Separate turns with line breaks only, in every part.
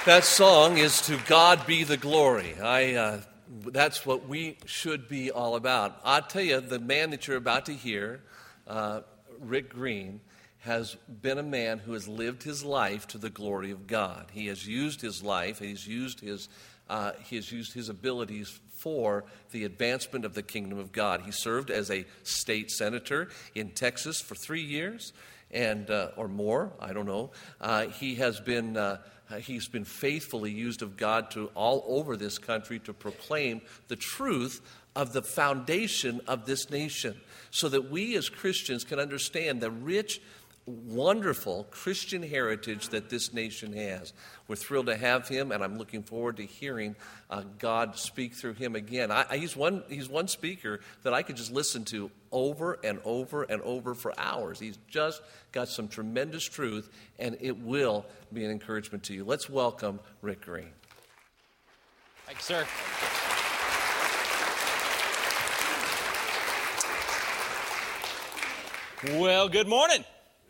That song is "To God Be the Glory." That's what we should be all about. I'll tell you, the man that you're about to hear, Rick Green, has been a man who has lived his life to the glory of God. He has used his life, he has used his abilities for the advancement of the kingdom of God. He served as a state senator in Texas for 3 years, and or more, I don't know. He's been faithfully used of God to all over this country to proclaim the truth of the foundation of this nation, so that we as Christians can understand the rich, wonderful Christian heritage that this nation has. We're thrilled to have him, and I'm looking forward to hearing God speak through him again. He's one speaker that I could just listen to over and over and over for hours. He's just got some tremendous truth, and it will be an encouragement to you. Let's welcome Rick Green.
Thank you, sir. Well, good morning.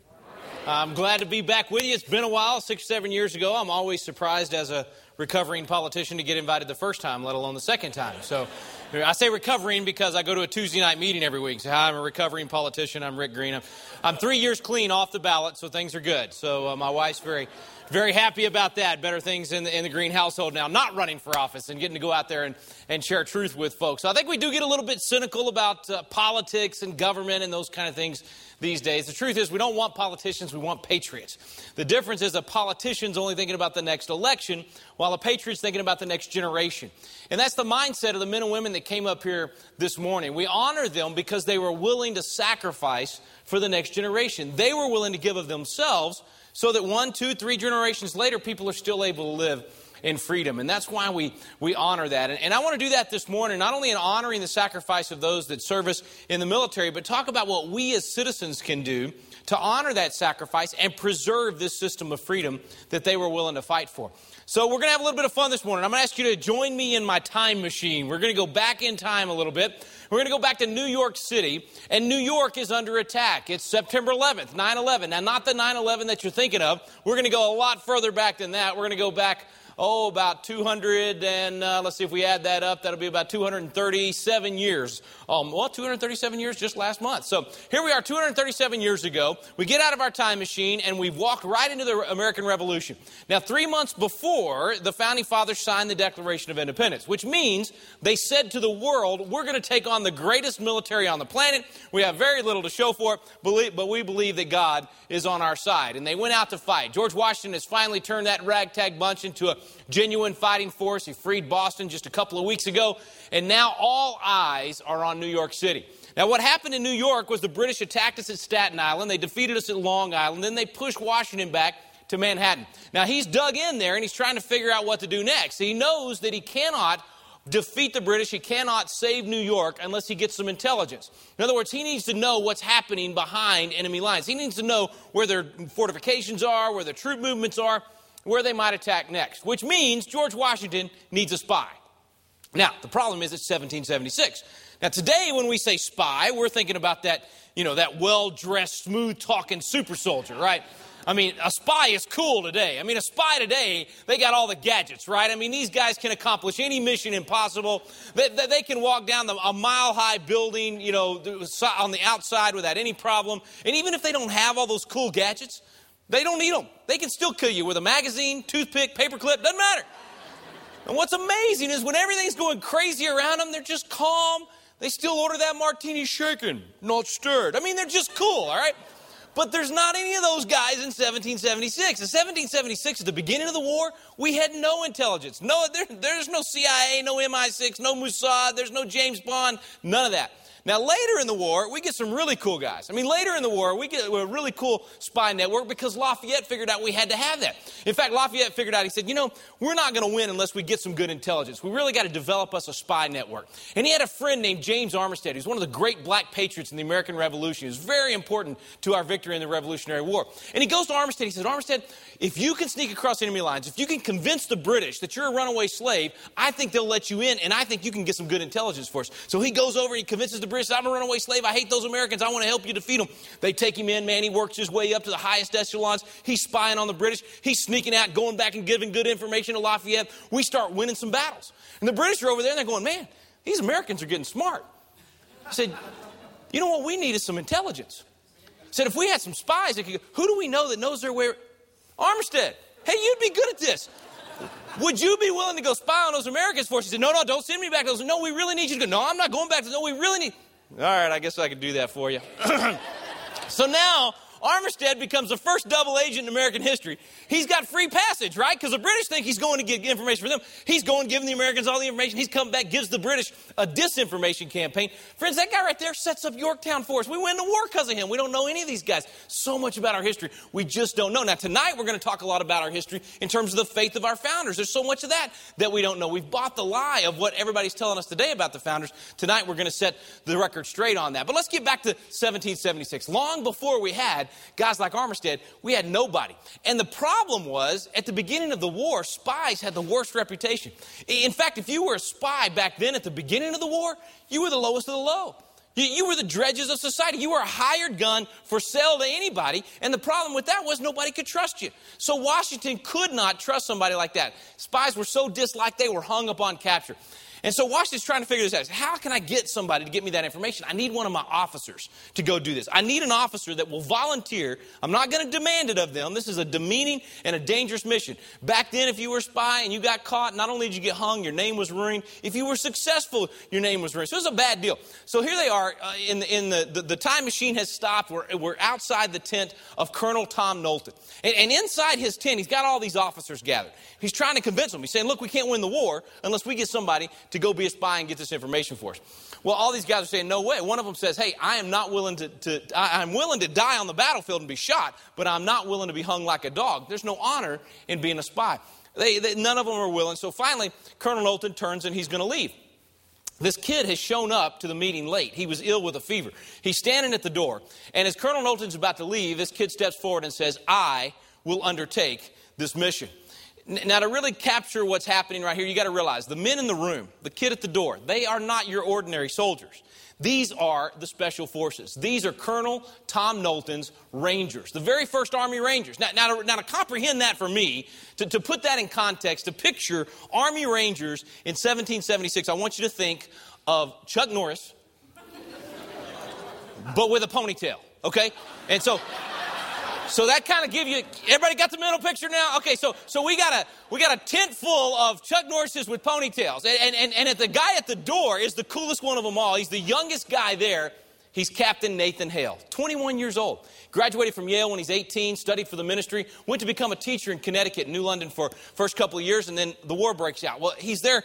I'm glad to be back with you. It's been a while, 6 or 7 years ago. I'm always surprised as a recovering politician to get invited the first time, let alone the second time. So I say recovering because I go to a Tuesday night meeting every week. So, hi, I'm a recovering politician. I'm Rick Green. I'm 3 years clean off the ballot, so things are good. So my wife's very happy about that. Better things in the Green household now, not running for office and getting to go out there and share truth with folks. So I think we do get a little bit cynical about politics and government and those kind of things these days. The truth is we don't want politicians, we want patriots. The difference is a politician's only thinking about the next election while a patriot's thinking about the next generation. And that's the mindset of the men and women that came up here this morning. We honor them because they were willing to sacrifice for the next generation. They were willing to give of themselves so that 1, 2, 3 generations later, people are still able to live in freedom. And that's why we honor that. And I want to do that this morning, not only in honoring the sacrifice of those that serve us in the military, but talk about what we as citizens can do to honor that sacrifice and preserve this system of freedom that they were willing to fight for. So we're going to have a little bit of fun this morning. I'm going to ask you to join me in my time machine. We're going to go back in time a little bit. We're going to go back to New York City, and New York is under attack. It's September 11th, 9/11. Now, not the 9/11 that you're thinking of. We're going to go a lot further back than that. We're going to go back about 200 and, let's see if we add that up, that'll be about 237 years. 237 years just last month. So here we are 237 years ago. We get out of our time machine and we've walked right into the American Revolution. Now 3 months before, the Founding Fathers signed the Declaration of Independence, which means they said to the world, we're going to take on the greatest military on the planet. We have very little to show for it, but we believe that God is on our side. And they went out to fight. George Washington has finally turned that ragtag bunch into a genuine fighting force. He freed Boston just a couple of weeks ago, and now all eyes are on New York City. Now, what happened in New York was the British attacked us at Staten Island. They defeated us at Long Island. Then they pushed Washington back to Manhattan. Now, he's dug in there, and he's trying to figure out what to do next. He knows that he cannot defeat the British. He cannot save New York unless he gets some intelligence. In other words, he needs to know what's happening behind enemy lines. He needs to know where their fortifications are, where their troop movements are, where they might attack next, which means George Washington needs a spy. Now, the problem is it's 1776. Now, today when we say spy, we're thinking about that, that well-dressed, smooth-talking super soldier, right? I mean, a spy is cool today. I mean, a spy today, they got all the gadgets, right? I mean, these guys can accomplish any mission impossible. They can walk down a mile-high building, on the outside without any problem. And even if they don't have all those cool gadgets, they don't need them. They can still kill you with a magazine, toothpick, paperclip, doesn't matter. And what's amazing is when everything's going crazy around them, they're just calm. They still order that martini shaken, not stirred. I mean, they're just cool, all right? But there's not any of those guys in 1776. In 1776, at the beginning of the war, we had no intelligence. There's no CIA, no MI6, no Mossad, there's no James Bond, none of that. Now, later in the war, we get some really cool guys. I mean, later in the war, we get a really cool spy network because Lafayette figured out we had to have that. In fact, Lafayette figured out, he said, we're not going to win unless we get some good intelligence. We really got to develop us a spy network. And he had a friend named James Armistead, who's one of the great black patriots in the American Revolution. He was very important to our victory in the Revolutionary War. And he goes to Armistead, he says, Armistead, if you can sneak across enemy lines, if you can convince the British that you're a runaway slave, I think they'll let you in, and I think you can get some good intelligence for us. So he goes over, he convinces the British. I'm a runaway slave. I hate those Americans. I want to help you defeat them. They take him in, man. He works his way up to the highest echelons. He's spying on the British. He's sneaking out, going back and giving good information to Lafayette. We start winning some battles. And the British are over there and they're going, man, these Americans are getting smart. I said, you know what we need is some intelligence. I said, if we had some spies, that could go, who do we know that knows their way? Armistead. Hey, you'd be good at this. Would you be willing to go spy on those Americans for us? He said, no, don't send me back. I said, no, we really need you to go. No, I'm not going back. No, we really need. All right, I guess I could do that for you. So now Armistead becomes the first double agent in American history. He's got free passage, right? Because the British think he's going to get information for them. He's going, giving the Americans all the information. He's come back, gives the British a disinformation campaign. Friends, that guy right there sets up Yorktown for us. We went to war because of him. We don't know any of these guys. So much about our history, we just don't know. Now, tonight, we're going to talk a lot about our history in terms of the faith of our founders. There's so much of that we don't know. We've bought the lie of what everybody's telling us today about the founders. Tonight, we're going to set the record straight on that. But let's get back to 1776. Long before we had guys like Armistead, we had nobody. And the problem was, at the beginning of the war, spies had the worst reputation. In fact, if you were a spy back then at the beginning of the war, you were the lowest of the low. You were the dredges of society. You were a hired gun for sale to anybody. And the problem with that was nobody could trust you. So Washington could not trust somebody like that. Spies were so disliked, they were hung upon capture. And so Washington's trying to figure this out. How can I get somebody to get me that information? I need one of my officers to go do this. I need an officer that will volunteer. I'm not going to demand it of them. This is a demeaning and a dangerous mission. Back then, if you were a spy and you got caught, not only did you get hung, your name was ruined. If you were successful, your name was ruined. So it was a bad deal. So here they are. The time machine has stopped. We're outside the tent of Colonel Tom Knowlton. And inside his tent, he's got all these officers gathered. He's trying to convince them. He's saying, look, we can't win the war unless we get somebody to go be a spy and get this information for us. Well, all these guys are saying, no way. One of them says, hey, I am not willing I'm willing to die on the battlefield and be shot, but I'm not willing to be hung like a dog. There's no honor in being a spy. None of them are willing. So finally, Colonel Knowlton turns and he's going to leave. This kid has shown up to the meeting late. He was ill with a fever. He's standing at the door. And as Colonel Knowlton's about to leave, this kid steps forward and says, I will undertake this mission. Now, to really capture what's happening right here, you got to realize the men in the room, the kid at the door, they are not your ordinary soldiers. These are the Special Forces. These are Colonel Tom Knowlton's Rangers, the very first Army Rangers. Now to comprehend that for me, to put that in context, to picture Army Rangers in 1776, I want you to think of Chuck Norris, but with a ponytail, okay? And so that kind of give you, everybody got the mental picture now? Okay, so we got a tent full of Chuck Norrises with ponytails. And the guy at the door is the coolest one of them all. He's the youngest guy there. He's Captain Nathan Hale, 21 years old. Graduated from Yale when he's 18, studied for the ministry, went to become a teacher in Connecticut, New London for first couple of years, and then the war breaks out. Well, he's there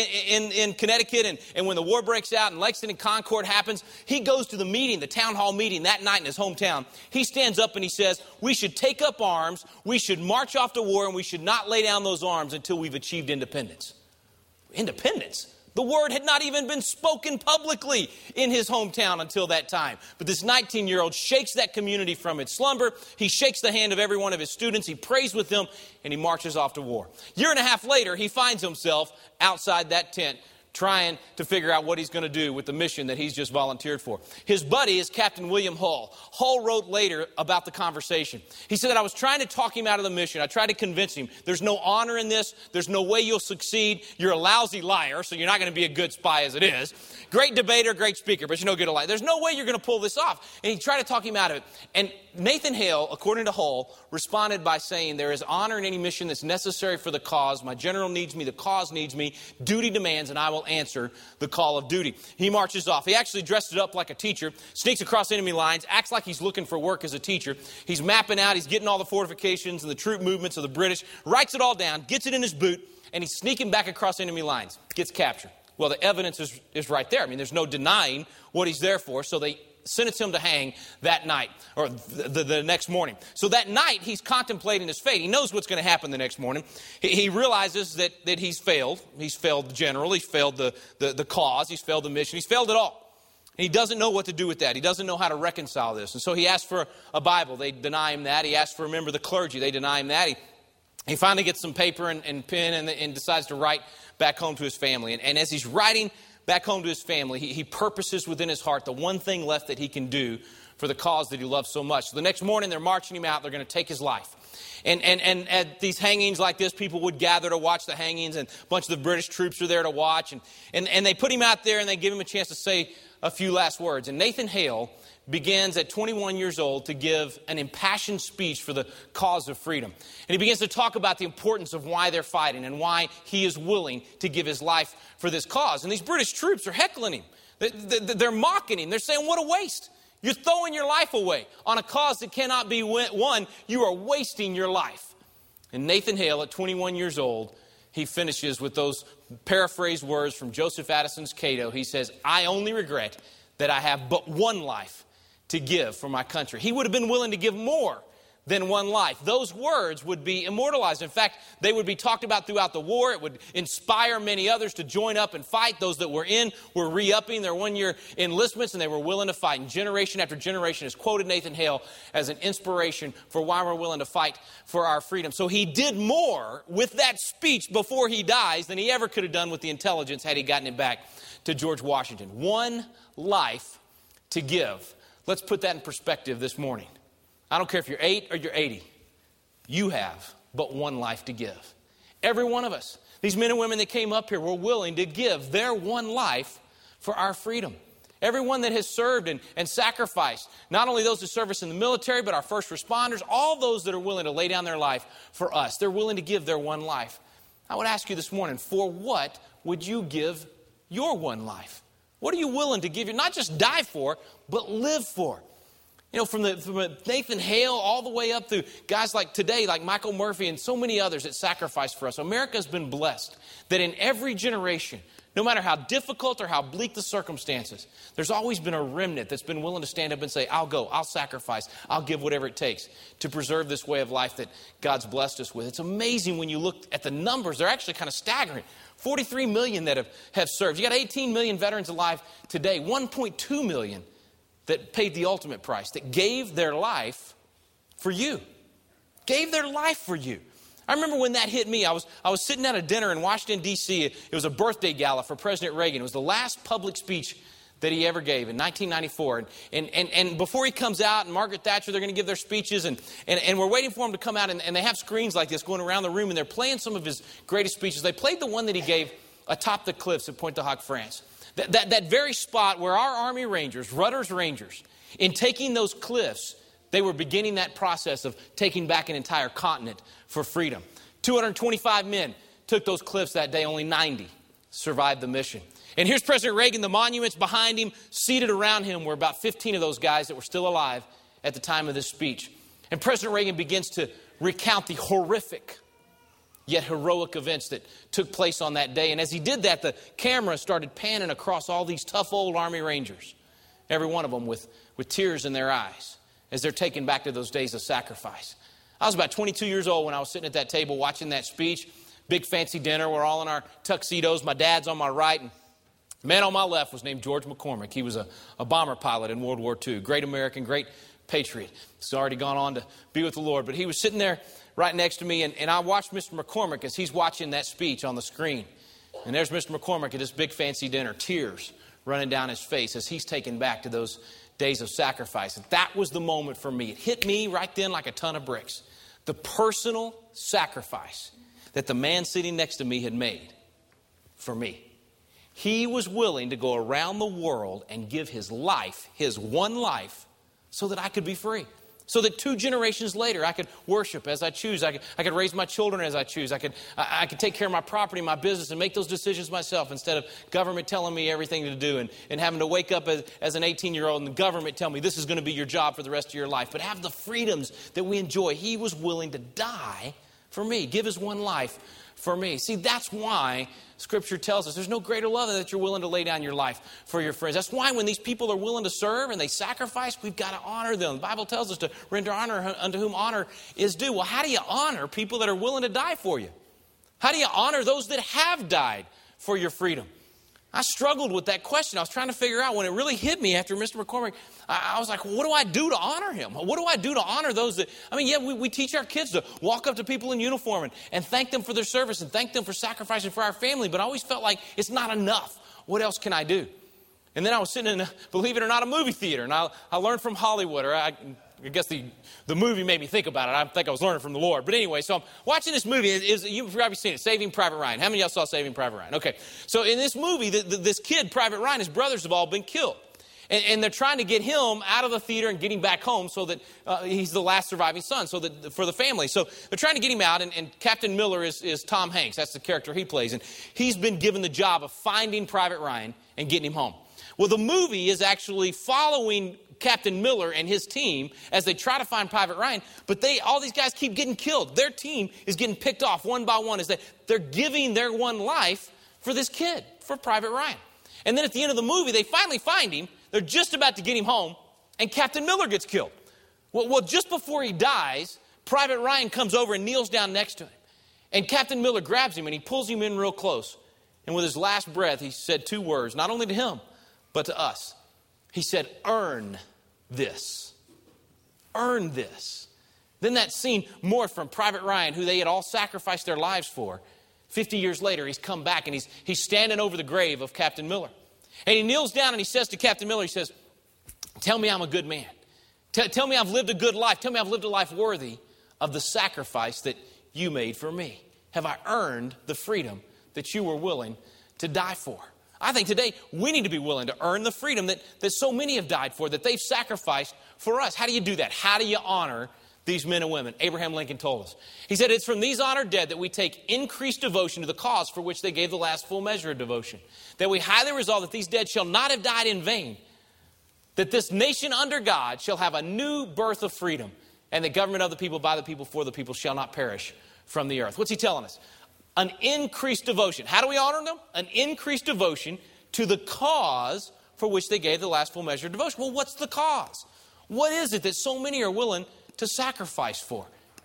in Connecticut, and when the war breaks out and Lexington and Concord happens, he goes to the meeting, the town hall meeting that night in his hometown. He stands up and he says, we should take up arms, we should march off to war, and we should not lay down those arms until we've achieved independence. Independence? The word had not even been spoken publicly in his hometown until that time. But this 19-year-old shakes that community from its slumber. He shakes the hand of every one of his students. He prays with them, and he marches off to war. A year and a half later, he finds himself outside that tent trying to figure out what he's going to do with the mission that he's just volunteered for. His buddy is Captain William Hull. Hull wrote later about the conversation. He said that I was trying to talk him out of the mission. I tried to convince him. There's no honor in this. There's no way you'll succeed. You're a lousy liar, so you're not going to be a good spy as it is. Great debater, great speaker, but you're no good at liar. There's no way you're going to pull this off. And he tried to talk him out of it. And Nathan Hale, according to Hull, responded by saying, there is honor in any mission that's necessary for the cause. My general needs me. The cause needs me. Duty demands, and I will answer the call of duty. He marches off. He actually dressed it up like a teacher, sneaks across enemy lines, acts like he's looking for work as a teacher. He's mapping out. He's getting all the fortifications and the troop movements of the British, writes it all down, gets it in his boot, and he's sneaking back across enemy lines, gets captured. Well, the evidence is right there. I mean, there's no denying what he's there for, so they sentence him to hang that night, or the next morning. So that night, he's contemplating his fate. He knows what's going to happen the next morning. He realizes that he's failed. He's failed the general. He's failed the cause. He's failed the mission. He's failed it all. And he doesn't know what to do with that. He doesn't know how to reconcile this. And so he asks for a Bible. They deny him that. He asks for a member of the clergy. They deny him that. He finally gets some paper and pen and decides to write back home to his family. And as he's writing back home to his family, he purposes within his heart the one thing left that he can do for the cause that he loves so much. So the next morning, they're marching him out. They're going to take his life. And at these hangings like this, people would gather to watch the hangings, and a bunch of the British troops are there to watch. And they put him out there, and they give him a chance to say a few last words. And Nathan Hale begins at 21 years old to give an impassioned speech for the cause of freedom. And he begins to talk about the importance of why they're fighting and why he is willing to give his life for this cause. And these British troops are heckling him. They're mocking him. They're saying, what a waste. You're throwing your life away on a cause that cannot be won. You are wasting your life. And Nathan Hale, at 21 years old, he finishes with those paraphrased words from Joseph Addison's Cato. He says, I only regret that I have but one life to give for my country. He would have been willing to give more than one life. Those words would be immortalized. In fact, they would be talked about throughout the war. It would inspire many others to join up and fight. Those that were in were re-upping their one-year enlistments, and they were willing to fight. And generation after generation has quoted Nathan Hale as an inspiration for why we're willing to fight for our freedom. So he did more with that speech before he dies than he ever could have done with the intelligence had he gotten it back to George Washington. One life to give. Let's put that in perspective this morning. I don't care if you're 8 or you're 80. You have but one life to give. Every one of us. These men and women that came up here were willing to give their one life for our freedom. Everyone that has served and sacrificed, not only those that serve us in the military, but our first responders, all those that are willing to lay down their life for us. They're willing to give their one life. I would ask you this morning, for what would you give your one life? What are you willing to give? Not just die for, but live for. You know, from Nathan Hale all the way up through guys like today, like Michael Murphy and so many others that sacrificed for us. America's been blessed that in every generation, no matter how difficult or how bleak the circumstances, there's always been a remnant that's been willing to stand up and say, I'll go, I'll sacrifice, I'll give whatever it takes to preserve this way of life that God's blessed us with. It's amazing when you look at the numbers. They're actually kind of staggering. 43 million that have served. You got 18 million veterans alive today, 1.2 million that paid the ultimate price, that gave their life for you. Gave their life for you. I remember when that hit me, I was sitting at a dinner in Washington, D.C. It was a birthday gala for President Reagan. It was the last public speech that he ever gave in 1994. And before he comes out, and Margaret Thatcher, they're going to give their speeches, and we're waiting for him to come out, and they have screens like this going around the room, and they're playing some of his greatest speeches. They played the one that he gave atop the cliffs at Pointe du Hoc, France. That very spot where our Army Rangers, Rutter's Rangers, in taking those cliffs, they were beginning that process of taking back an entire continent for freedom. 225 men took those cliffs that day. Only 90 survived the mission. And here's President Reagan. The monuments behind him, seated around him, were about 15 of those guys that were still alive at the time of this speech. And President Reagan begins to recount the horrific yet heroic events that took place on that day. And as he did that, the camera started panning across all these tough old Army Rangers, every one of them with tears in their eyes as they're taken back to those days of sacrifice. I was about 22 years old when I was sitting at that table watching that speech. Big fancy dinner. We're all in our tuxedos. My dad's on my right. And the man on my left was named George McCormick. He was a bomber pilot in World War II. Great American, great patriot. He's already gone on to be with the Lord. But he was sitting there right next to me, and I watched Mr. McCormick as he's watching that speech on the screen. And there's Mr. McCormick at this big fancy dinner, tears running down his face as he's taken back to those days of sacrifice. And that was the moment for me. It hit me right then like a ton of bricks. The personal sacrifice that the man sitting next to me had made for me. He was willing to go around the world and give his life, his one life, so that I could be free. So that 2 generations later, I could worship as I choose. I could raise my children as I choose. I could take care of my property, my business, and make those decisions myself instead of government telling me everything to do and having to wake up as an 18-year-old and the government tell me this is going to be your job for the rest of your life. But have the freedoms that we enjoy. He was willing to die for me, give his one life for me. See, that's why Scripture tells us there's no greater love than that you're willing to lay down your life for your friends. That's why when these people are willing to serve and they sacrifice, we've got to honor them. The Bible tells us to render honor unto whom honor is due. Well, how do you honor people that are willing to die for you? How do you honor those that have died for your freedom? I struggled with that question. I was trying to figure out when it really hit me after Mr. McCormick. I was like, well, what do I do to honor him? What do I do to honor those that... we teach our kids to walk up to people in uniform and thank them for their service and thank them for sacrificing for our family. But I always felt like it's not enough. what else can I do? And then I was sitting in, believe it or not, a movie theater. And I learned from Hollywood, or I guess the movie made me think about it. I think I was learning from the Lord. But anyway, so I'm watching this movie. You've probably seen it, Saving Private Ryan. How many of y'all saw Saving Private Ryan? Okay. So in this movie, this kid, Private Ryan, his brothers have all been killed. And they're trying to get him out of the theater and get him back home so that he's the last surviving son, so that for the family. So they're trying to get him out, and Captain Miller is Tom Hanks. That's the character he plays. And he's been given the job of finding Private Ryan and getting him home. Well, the movie is actually following Captain Miller and his team as they try to find Private Ryan, but all these guys keep getting killed. Their team is getting picked off one by one as they're giving their one life for this kid, for Private Ryan. And then at the end of the movie, they finally find him. They're just about to get him home, and Captain Miller gets killed. Well, just before he dies, Private Ryan comes over and kneels down next to him. And Captain Miller grabs him, and he pulls him in real close. And with his last breath, he said 2 words, not only to him, but to us. He said, "Earn this. Earn this." Then that scene morphed from Private Ryan, who they had all sacrificed their lives for. 50 years later, he's come back, and he's standing over the grave of Captain Miller. And he kneels down and he says to Captain Miller, he says, "Tell me I'm a good man. Tell me I've lived a good life. Tell me I've lived a life worthy of the sacrifice that you made for me. Have I earned the freedom that you were willing to die for?" I think today we need to be willing to earn the freedom that so many have died for, that they've sacrificed for us. How do you do that? How do you honor these men and women? Abraham Lincoln told us. He said, "It's from these honored dead that we take increased devotion to the cause for which they gave the last full measure of devotion. That we highly resolve that these dead shall not have died in vain. That this nation under God shall have a new birth of freedom. And the government of the people, by the people, for the people shall not perish from the earth." What's he telling us? An increased devotion. How do we honor them? An increased devotion to the cause for which they gave the last full measure of devotion. Well, what's the cause? What is it that so many are willing to sacrifice for?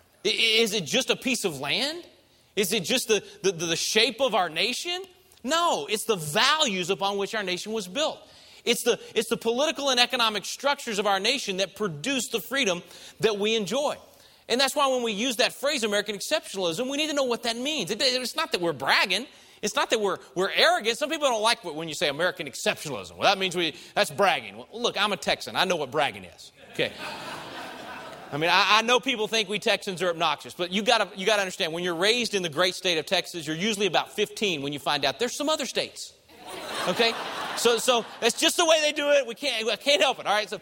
Is it just a piece of land? Is it just the shape of our nation? No, it's the values upon which our nation was built. It's the political and economic structures of our nation that produce the freedom that we enjoy. And that's why when we use that phrase, American exceptionalism, we need to know what that means. It's not that we're bragging. It's not that we're arrogant. Some people don't like when you say American exceptionalism. Well, that means that's bragging. Well, look, I'm a Texan. I know what bragging is. Okay. I mean, I know people think we Texans are obnoxious, but you got to understand, when you're raised in the great state of Texas, you're usually about 15 when you find out there's some other states. Okay? So that's just the way they do it. We can't help it. All right.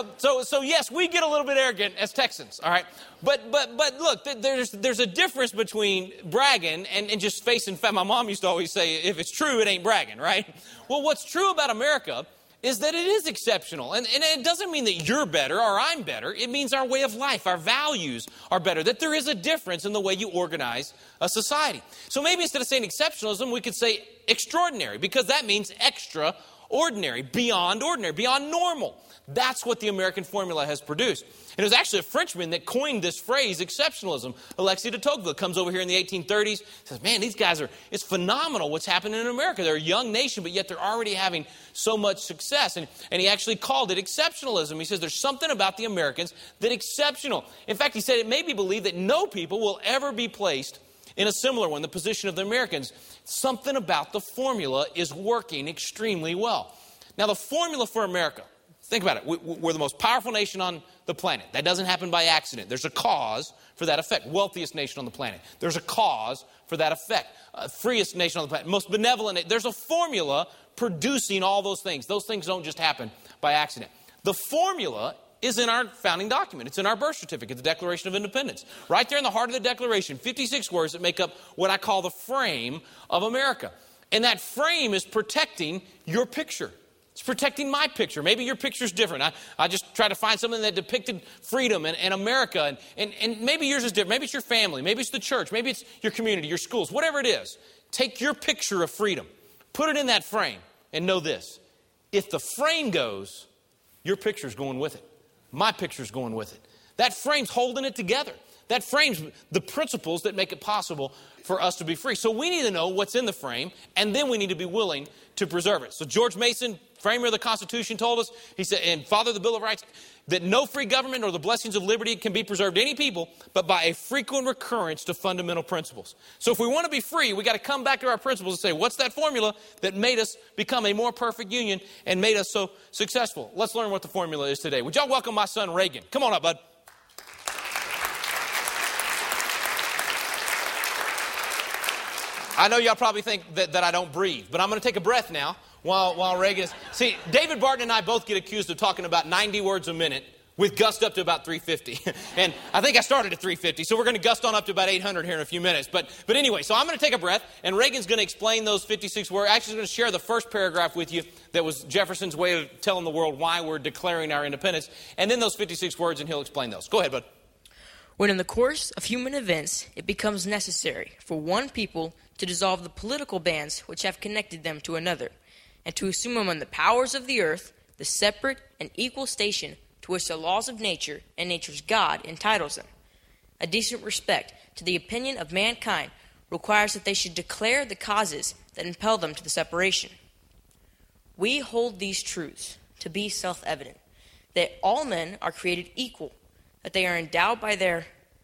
So yes, we get a little bit arrogant as Texans. All right. But look, there's a difference between bragging and just facing fact. My mom used to always say, if it's true, it ain't bragging. Right. Well, what's true about America is that it is exceptional. And it doesn't mean that you're better or I'm better. It means our way of life, our values are better, that there is a difference in the way you organize a society. So maybe instead of saying exceptionalism, we could say extraordinary, because that means extraordinary, beyond ordinary, beyond normal. That's what the American formula has produced. And it was actually a Frenchman that coined this phrase, exceptionalism. Alexis de Tocqueville comes over here in the 1830s, says, man, these guys it's phenomenal what's happening in America. They're a young nation, but yet they're already having so much success. And he actually called it exceptionalism. He says there's something about the Americans that's exceptional. In fact, he said it may be believed that no people will ever be placed in a similar one, the position of the Americans. Something about the formula is working extremely well. Now, the formula for America, think about it. We're the most powerful nation on the planet. That doesn't happen by accident. There's a cause for that effect. Wealthiest nation on the planet. There's a cause for that effect. Freest nation on the planet. Most benevolent. There's a formula producing all those things. Those things don't just happen by accident. The formula is in our founding document. It's in our birth certificate, the Declaration of Independence. Right there in the heart of the Declaration, 56 words that make up what I call the frame of America. And that frame is protecting your picture. It's protecting my picture. Maybe your picture's different. I just try to find something that depicted freedom and America. And maybe yours is different. Maybe it's your family. Maybe it's the church. Maybe it's your community, your schools. Whatever it is, take your picture of freedom. Put it in that frame. And know this. If the frame goes, your picture's going with it. My picture's going with it. That frame's holding it together. That frames the principles that make it possible for us to be free. So we need to know what's in the frame, and then we need to be willing to preserve it. So George Mason, framer of the Constitution, told us, he said, and father of the Bill of Rights, that no free government or the blessings of liberty can be preserved to any people, but by a frequent recurrence to fundamental principles. So if we want to be free, we got to come back to our principles and say, what's that formula that made us become a more perfect union and made us so successful? Let's learn what the formula is today. Would y'all welcome my son, Reagan? Come on up, bud. I know y'all probably think that I don't breathe, but I'm going to take a breath now while Reagan is... See, David Barton and I both get accused of talking about 90 words a minute with gust up to about 350. And I think I started at 350, so we're going to gust on up to about 800 here in a few minutes. But anyway, so I'm going to take a breath, and Reagan's going to explain those 56 words. Actually, he's going to share the first paragraph with you that was Jefferson's way of telling the world why we're declaring our independence. And then those 56 words, and he'll explain those. Go ahead, bud.
When in the course of human events it becomes necessary for one people to dissolve the political bands which have connected them to another, and to assume among the powers of the earth the separate and equal station to which the laws of nature and nature's God entitles them. A decent respect to the opinion of mankind requires that they should declare the causes that impel them to the separation. We hold these truths to be self-evident, that all men are created equal, that they are endowed by their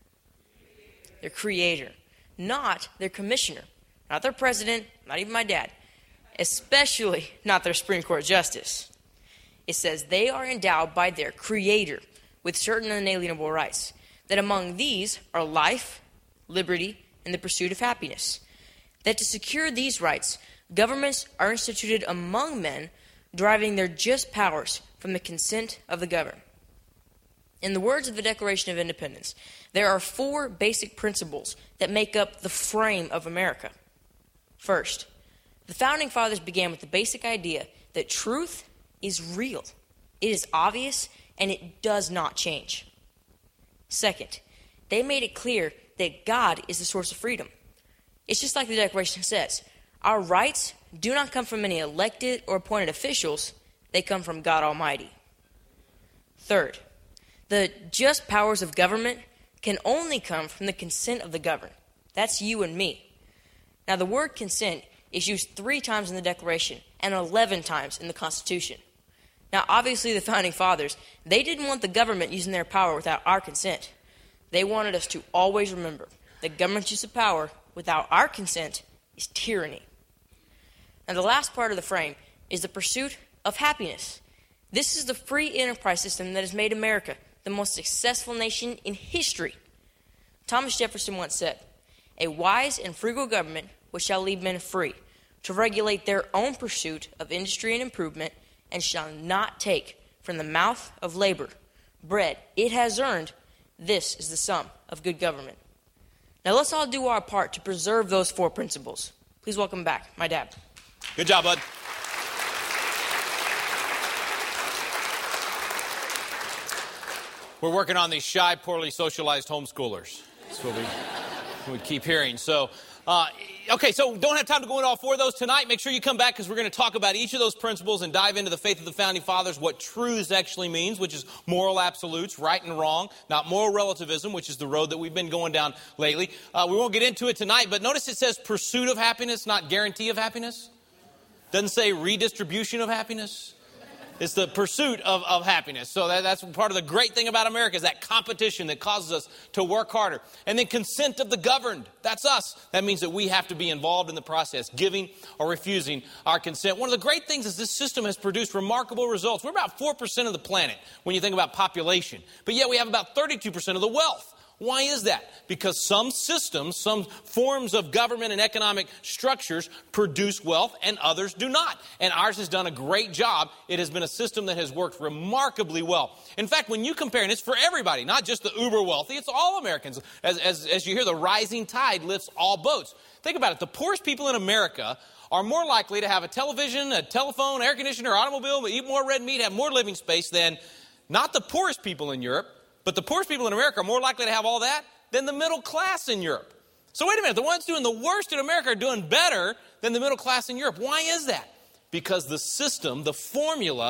Creator, not their commissioner, not their president, not even my dad, especially not their Supreme Court justice. It says they are endowed by their Creator with certain unalienable rights, that among these are life, liberty, and the pursuit of happiness. That to secure these rights, governments are instituted among men, deriving their just powers from the consent of the governed. In the words of the Declaration of Independence, there are 4 basic principles that make up the frame of America. First, the Founding Fathers began with the basic idea that truth is real, it is obvious, and it does not change. Second, they made it clear that God is the source of freedom. It's just like the Declaration says, our rights do not come from any elected or appointed officials, they come from God Almighty. Third, the just powers of government can only come from the consent of the governed. That's you and me. Now, the word consent is used 3 times in the Declaration and 11 times in the Constitution. Now, obviously, the Founding Fathers, they didn't want the government using their power without our consent. They wanted us to always remember that government's use of power without our consent is tyranny. Now, the last part of the frame is the pursuit of happiness. This is the free enterprise system that has made America the most successful nation in history. Thomas Jefferson once said, "A wise and frugal government which shall leave men free to regulate their own pursuit of industry and improvement, and shall not take from the mouth of labor bread it has earned, this is the sum of good government." Now let's all do our part to preserve those 4 principles. Please welcome back my dad.
Good job, bud. We're working on these shy, poorly socialized homeschoolers. That's what we keep hearing. So, okay, so don't have time to go into all 4 of those tonight. Make sure you come back because we're going to talk about each of those principles and dive into the faith of the Founding Fathers, what truths actually means, which is moral absolutes, right and wrong, not moral relativism, which is the road that we've been going down lately. We won't get into it tonight, but notice it says pursuit of happiness, not guarantee of happiness. Doesn't say redistribution of happiness. It's the pursuit of happiness. So that's part of the great thing about America is that competition that causes us to work harder. And then consent of the governed. That's us. That means that we have to be involved in the process, giving or refusing our consent. One of the great things is this system has produced remarkable results. We're about 4% of the planet when you think about population. But yet we have about 32% of the wealth. Why is that? Because some systems, some forms of government and economic structures produce wealth and others do not. And ours has done a great job. It has been a system that has worked remarkably well. In fact, when you compare, and it's for everybody, not just the uber wealthy, it's all Americans. As you hear, the rising tide lifts all boats. Think about it. The poorest people in America are more likely to have a television, a telephone, air conditioner, automobile, eat more red meat, have more living space than not the poorest people in Europe, but the poorest people in America are more likely to have all that than the middle class in Europe. So wait a minute, the ones doing the worst in America are doing better than the middle class in Europe. Why is that? Because the system, the formula,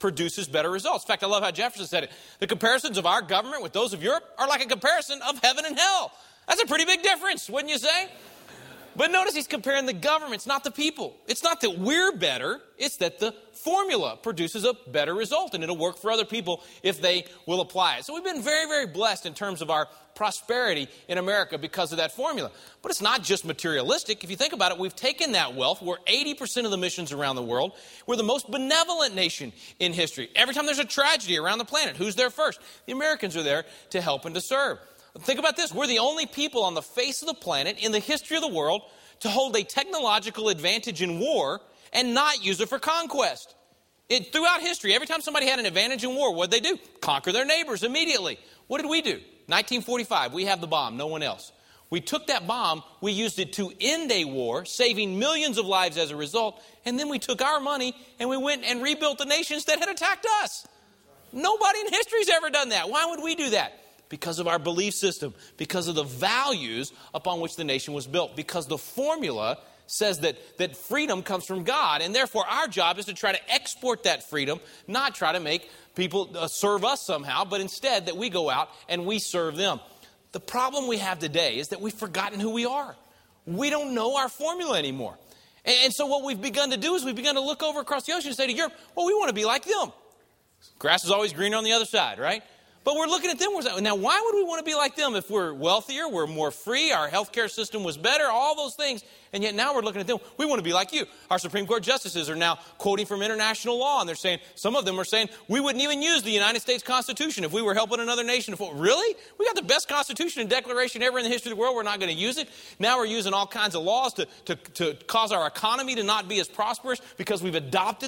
produces better results. In fact, I love how Jefferson said it. The comparisons of our government with those of Europe are like a comparison of heaven and hell. That's a pretty big difference, wouldn't you say? But notice he's comparing the governments, not the people. It's not that we're better, it's that the formula produces a better result, and it'll work for other people if they will apply it. So we've been very, very blessed in terms of our prosperity in America because of that formula. But it's not just materialistic. If you think about it, we've taken that wealth. We're 80% of the missions around the world. We're the most benevolent nation in history. Every time there's a tragedy around the planet, who's there first? The Americans are there to help and to serve. Think about this. We're the only people on the face of the planet in the history of the world to hold a technological advantage in war and not use it for conquest. Throughout history, every time somebody had an advantage in war, what did they do? Conquer their neighbors immediately. What did we do? 1945, we have the bomb, no one else. We took that bomb, we used it to end a war, saving millions of lives as a result, and then we took our money and we went and rebuilt the nations that had attacked us. Nobody in history's ever done that. Why would we do that? Because of our belief system, because of the values upon which the nation was built, because the formula says that freedom comes from God, and therefore our job is to try to export that freedom, not try to make people serve us somehow, but instead that we go out and we serve them. The problem we have today is that we've forgotten who we are. We don't know our formula anymore. And so what we've begun to do is we've begun to look over across the ocean and say to Europe, well, we want to be like them. Grass is always greener on the other side, right? But we're looking at them. Now, why would we want to be like them if we're wealthier, we're more free, our healthcare system was better, all those things, and yet now we're looking at them. We want to be like you. Our Supreme Court justices are now quoting from international law, and they're saying, some of them are saying, we wouldn't even use the United States Constitution if we were helping another nation. Really? We got the best Constitution and Declaration ever in the history of the world. We're not going to use it. Now we're using all kinds of laws to cause our economy to not be as prosperous because we've adopted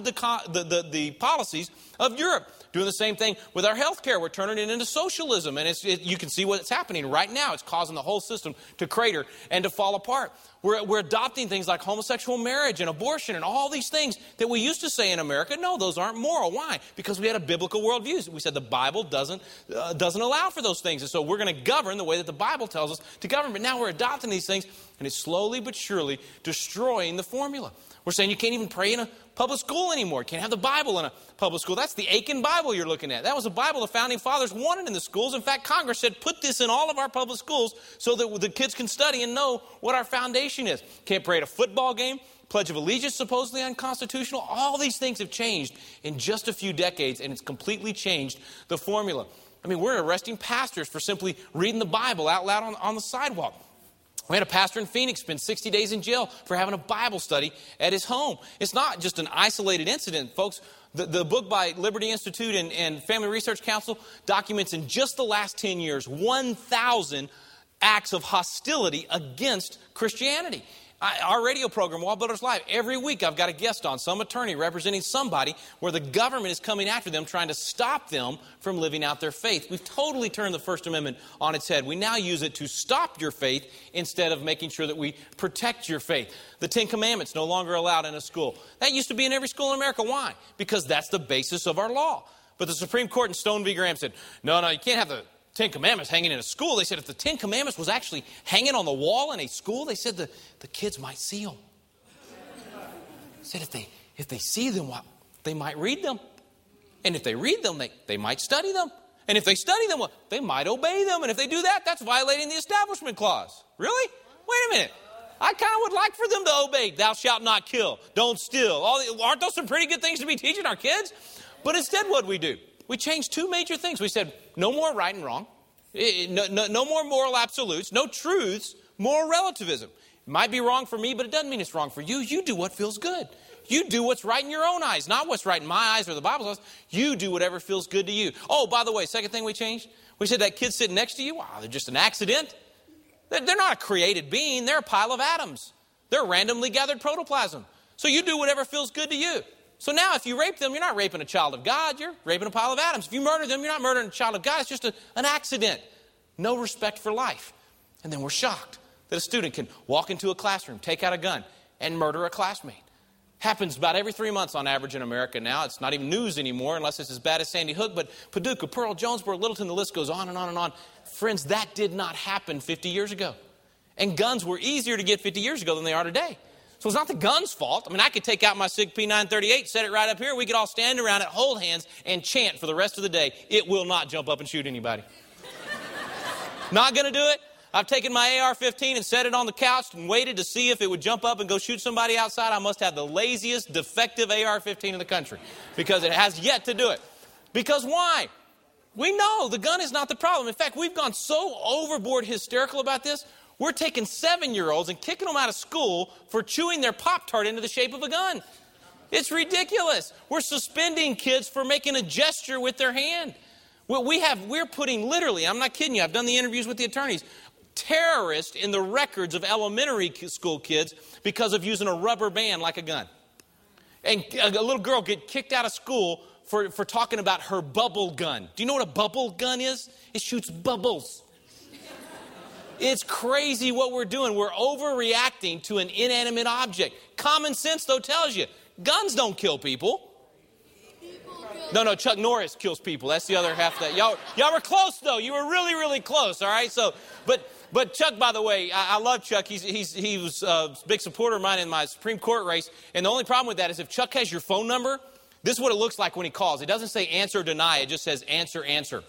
the policies of Europe. Doing the same thing with our health care. We're turning it into socialism. And you can see what's happening right now. It's causing the whole system to crater and to fall apart. We're adopting things like homosexual marriage and abortion and all these things that we used to say in America, no, those aren't moral. Why? Because we had a biblical worldview. We said the Bible doesn't allow for those things. And so we're going to govern the way that the Bible tells us to govern. But now we're adopting these things, and it's slowly but surely destroying the formula. We're saying you can't even pray in a public school anymore. You can't have the Bible in a public school. That's the Aiken Bible you're looking at. That was a Bible the Founding Fathers wanted in the schools. In fact, Congress said, put this in all of our public schools so that the kids can study and know what our foundation is. Can't pray at a football game. Pledge of Allegiance supposedly unconstitutional. All these things have changed in just a few decades, and it's completely changed the formula. I mean, we're arresting pastors for simply reading the Bible out loud on the sidewalk. We had a pastor in Phoenix spend 60 days in jail for having a Bible study at his home. It's not just an isolated incident, folks. The book by Liberty Institute and Family Research Council documents in just the last 10 years 1,000 acts of hostility against Christianity. Our radio program, Wall Builders Live, every week I've got a guest on, some attorney representing somebody where the government is coming after them, trying to stop them from living out their faith. We've totally turned the First Amendment on its head. We now use it to stop your faith instead of making sure that we protect your faith. The Ten Commandments no longer allowed in a school. That used to be in every school in America. Why? Because that's the basis of our law. But the Supreme Court in Stone v. Graham said, no, you can't have the Ten Commandments hanging in a school. They said if the Ten Commandments was actually hanging on the wall in a school, they said the kids might see them. They said if they see them, they might read them. And if they read them, they might study them. And if they study them, they might obey them. And if they do that, that's violating the Establishment Clause. Really? Wait a minute. I kind of would like for them to obey. Thou shalt not kill. Don't steal. Aren't those some pretty good things to be teaching our kids? But instead, what do? We changed two major things. We said, no more right and wrong. No more moral absolutes. No truths. Moral relativism. It might be wrong for me, but it doesn't mean it's wrong for you. You do what feels good. You do what's right in your own eyes, not what's right in my eyes or the Bible's eyes. You do whatever feels good to you. Oh, by the way, second thing we changed. We said that kid sitting next to you, wow, they're just an accident. They're not a created being. They're a pile of atoms. They're randomly gathered protoplasm. So you do whatever feels good to you. So now if you rape them, you're not raping a child of God. You're raping a pile of atoms. If you murder them, you're not murdering a child of God. It's just an accident. No respect for life. And then we're shocked that a student can walk into a classroom, take out a gun, and murder a classmate. Happens about every 3 months on average in America now. It's not even news anymore unless it's as bad as Sandy Hook. But Paducah, Pearl, Jonesboro, Littleton, the list goes on and on and on. Friends, that did not happen 50 years ago. And guns were easier to get 50 years ago than they are today. So it's not the gun's fault. I mean, I could take out my SIG P938, set it right up here. We could all stand around it, hold hands, and chant for the rest of the day. It will not jump up and shoot anybody. Not going to do it. I've taken my AR-15 and set it on the couch and waited to see if it would jump up and go shoot somebody outside. I must have the laziest, defective AR-15 in the country because it has yet to do it. Because why? We know the gun is not the problem. In fact, we've gone so overboard hysterical about this, we're taking 7-year-olds and kicking them out of school for chewing their Pop-Tart into the shape of a gun. It's ridiculous. We're suspending kids for making a gesture with their hand. We're putting literally, I'm not kidding you, I've done the interviews with the attorneys, terrorists in the records of elementary school kids because of using a rubber band like a gun. And a little girl get kicked out of school for talking about her bubble gun. Do you know what a bubble gun is? It shoots bubbles. It's crazy what we're doing. We're overreacting to an inanimate object. Common sense, though, tells you guns don't kill people. No, Chuck Norris kills people. That's the other half of that. Y'all were close, though. You were really, really close, all right? So, but Chuck, by the way, I love Chuck. He was a big supporter of mine in my Supreme Court race. And the only problem with that is if Chuck has your phone number, this is what it looks like when he calls. It doesn't say answer or deny. It just says answer.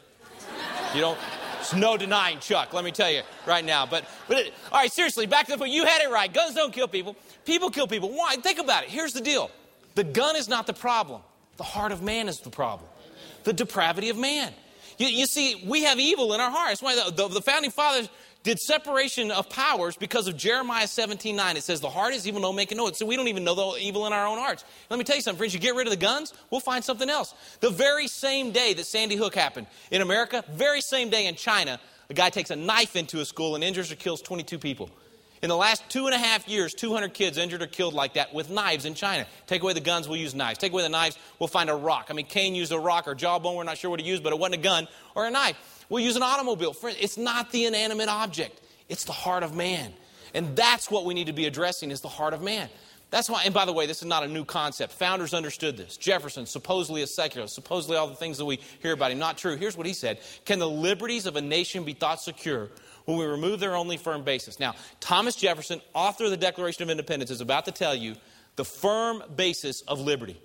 You don't... There's no denying Chuck, let me tell you right now. But all right, seriously, back to the point. You had it right. Guns don't kill people. People kill people. Why? Think about it. Here's the deal. The gun is not the problem. The heart of man is the problem. The depravity of man. You see, we have evil in our heart. That's why the founding fathers did separation of powers because of Jeremiah 17:9. It says the heart is evil, no man can know it. So we don't even know the evil in our own hearts. Let me tell you something, friends. You get rid of the guns, we'll find something else. The very same day that Sandy Hook happened in America, very same day in China, a guy takes a knife into a school and injures or kills 22 people. In the last 2.5 years, 200 kids injured or killed like that with knives in China. Take away the guns, we'll use knives. Take away the knives, we'll find a rock. I mean, Cain used a rock or jawbone. We're not sure what he used, but it wasn't a gun or a knife. We'll use an automobile. It's not the inanimate object. It's the heart of man. And that's what we need to be addressing is the heart of man. That's why, and by the way, this is not a new concept. Founders understood this. Jefferson, supposedly a secularist, supposedly all the things that we hear about him, not true. Here's what he said. Can the liberties of a nation be thought secure when we remove their only firm basis? Now, Thomas Jefferson, author of the Declaration of Independence, is about to tell you the firm basis of liberty.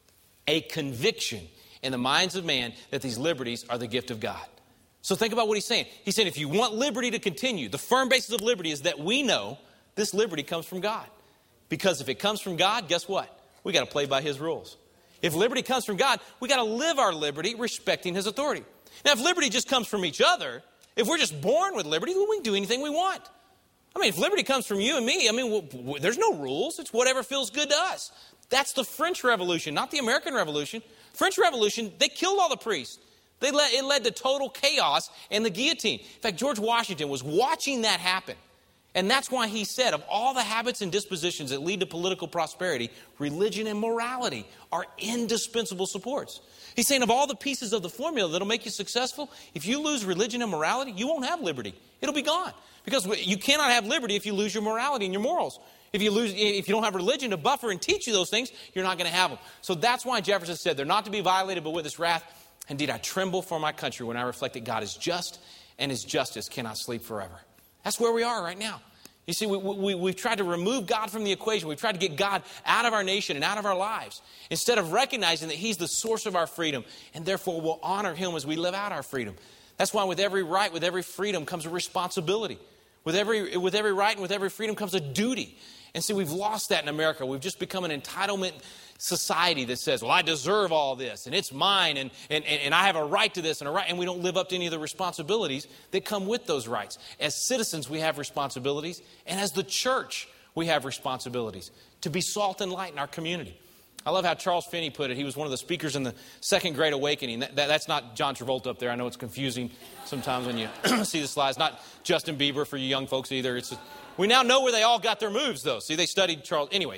A conviction in the minds of man that these liberties are the gift of God. So think about what he's saying. He's saying if you want liberty to continue, the firm basis of liberty is that we know this liberty comes from God. Because if it comes from God, guess what? We got to play by his rules. If liberty comes from God, we got to live our liberty respecting his authority. Now, if liberty just comes from each other, if we're just born with liberty, then we can do anything we want. I mean, if liberty comes from you and me, I mean, there's no rules. It's whatever feels good to us. That's the French Revolution, not the American Revolution. French Revolution, they killed all the priests. It led to total chaos and the guillotine. In fact, George Washington was watching that happen. And that's why he said, of all the habits and dispositions that lead to political prosperity, religion and morality are indispensable supports. He's saying of all the pieces of the formula that'll make you successful, if you lose religion and morality, you won't have liberty. It'll be gone. Because you cannot have liberty if you lose your morality and your morals. If you don't have religion to buffer and teach you those things, you're not going to have them. So that's why Jefferson said, they're not to be violated, but with his wrath. Indeed, I tremble for my country when I reflect that God is just and his justice cannot sleep forever. That's where we are right now. You see, we've tried to remove God from the equation. We've tried to get God out of our nation and out of our lives instead of recognizing that he's the source of our freedom and therefore we'll honor him as we live out our freedom. That's why with every right, with every freedom comes a responsibility. With every right and with every freedom comes a duty. And see, we've lost that in America. We've just become an entitlement society that says, well, I deserve all this, and it's mine, and I have a right to this, and we don't live up to any of the responsibilities that come with those rights. As citizens, we have responsibilities, and as the church, we have responsibilities to be salt and light in our community. I love how Charles Finney put it. He was one of the speakers in the Second Great Awakening. That's not John Travolta up there. I know it's confusing sometimes when you see the slides. Not Justin Bieber for you young folks either. We now know where they all got their moves, though. See, they studied Charles. Anyway,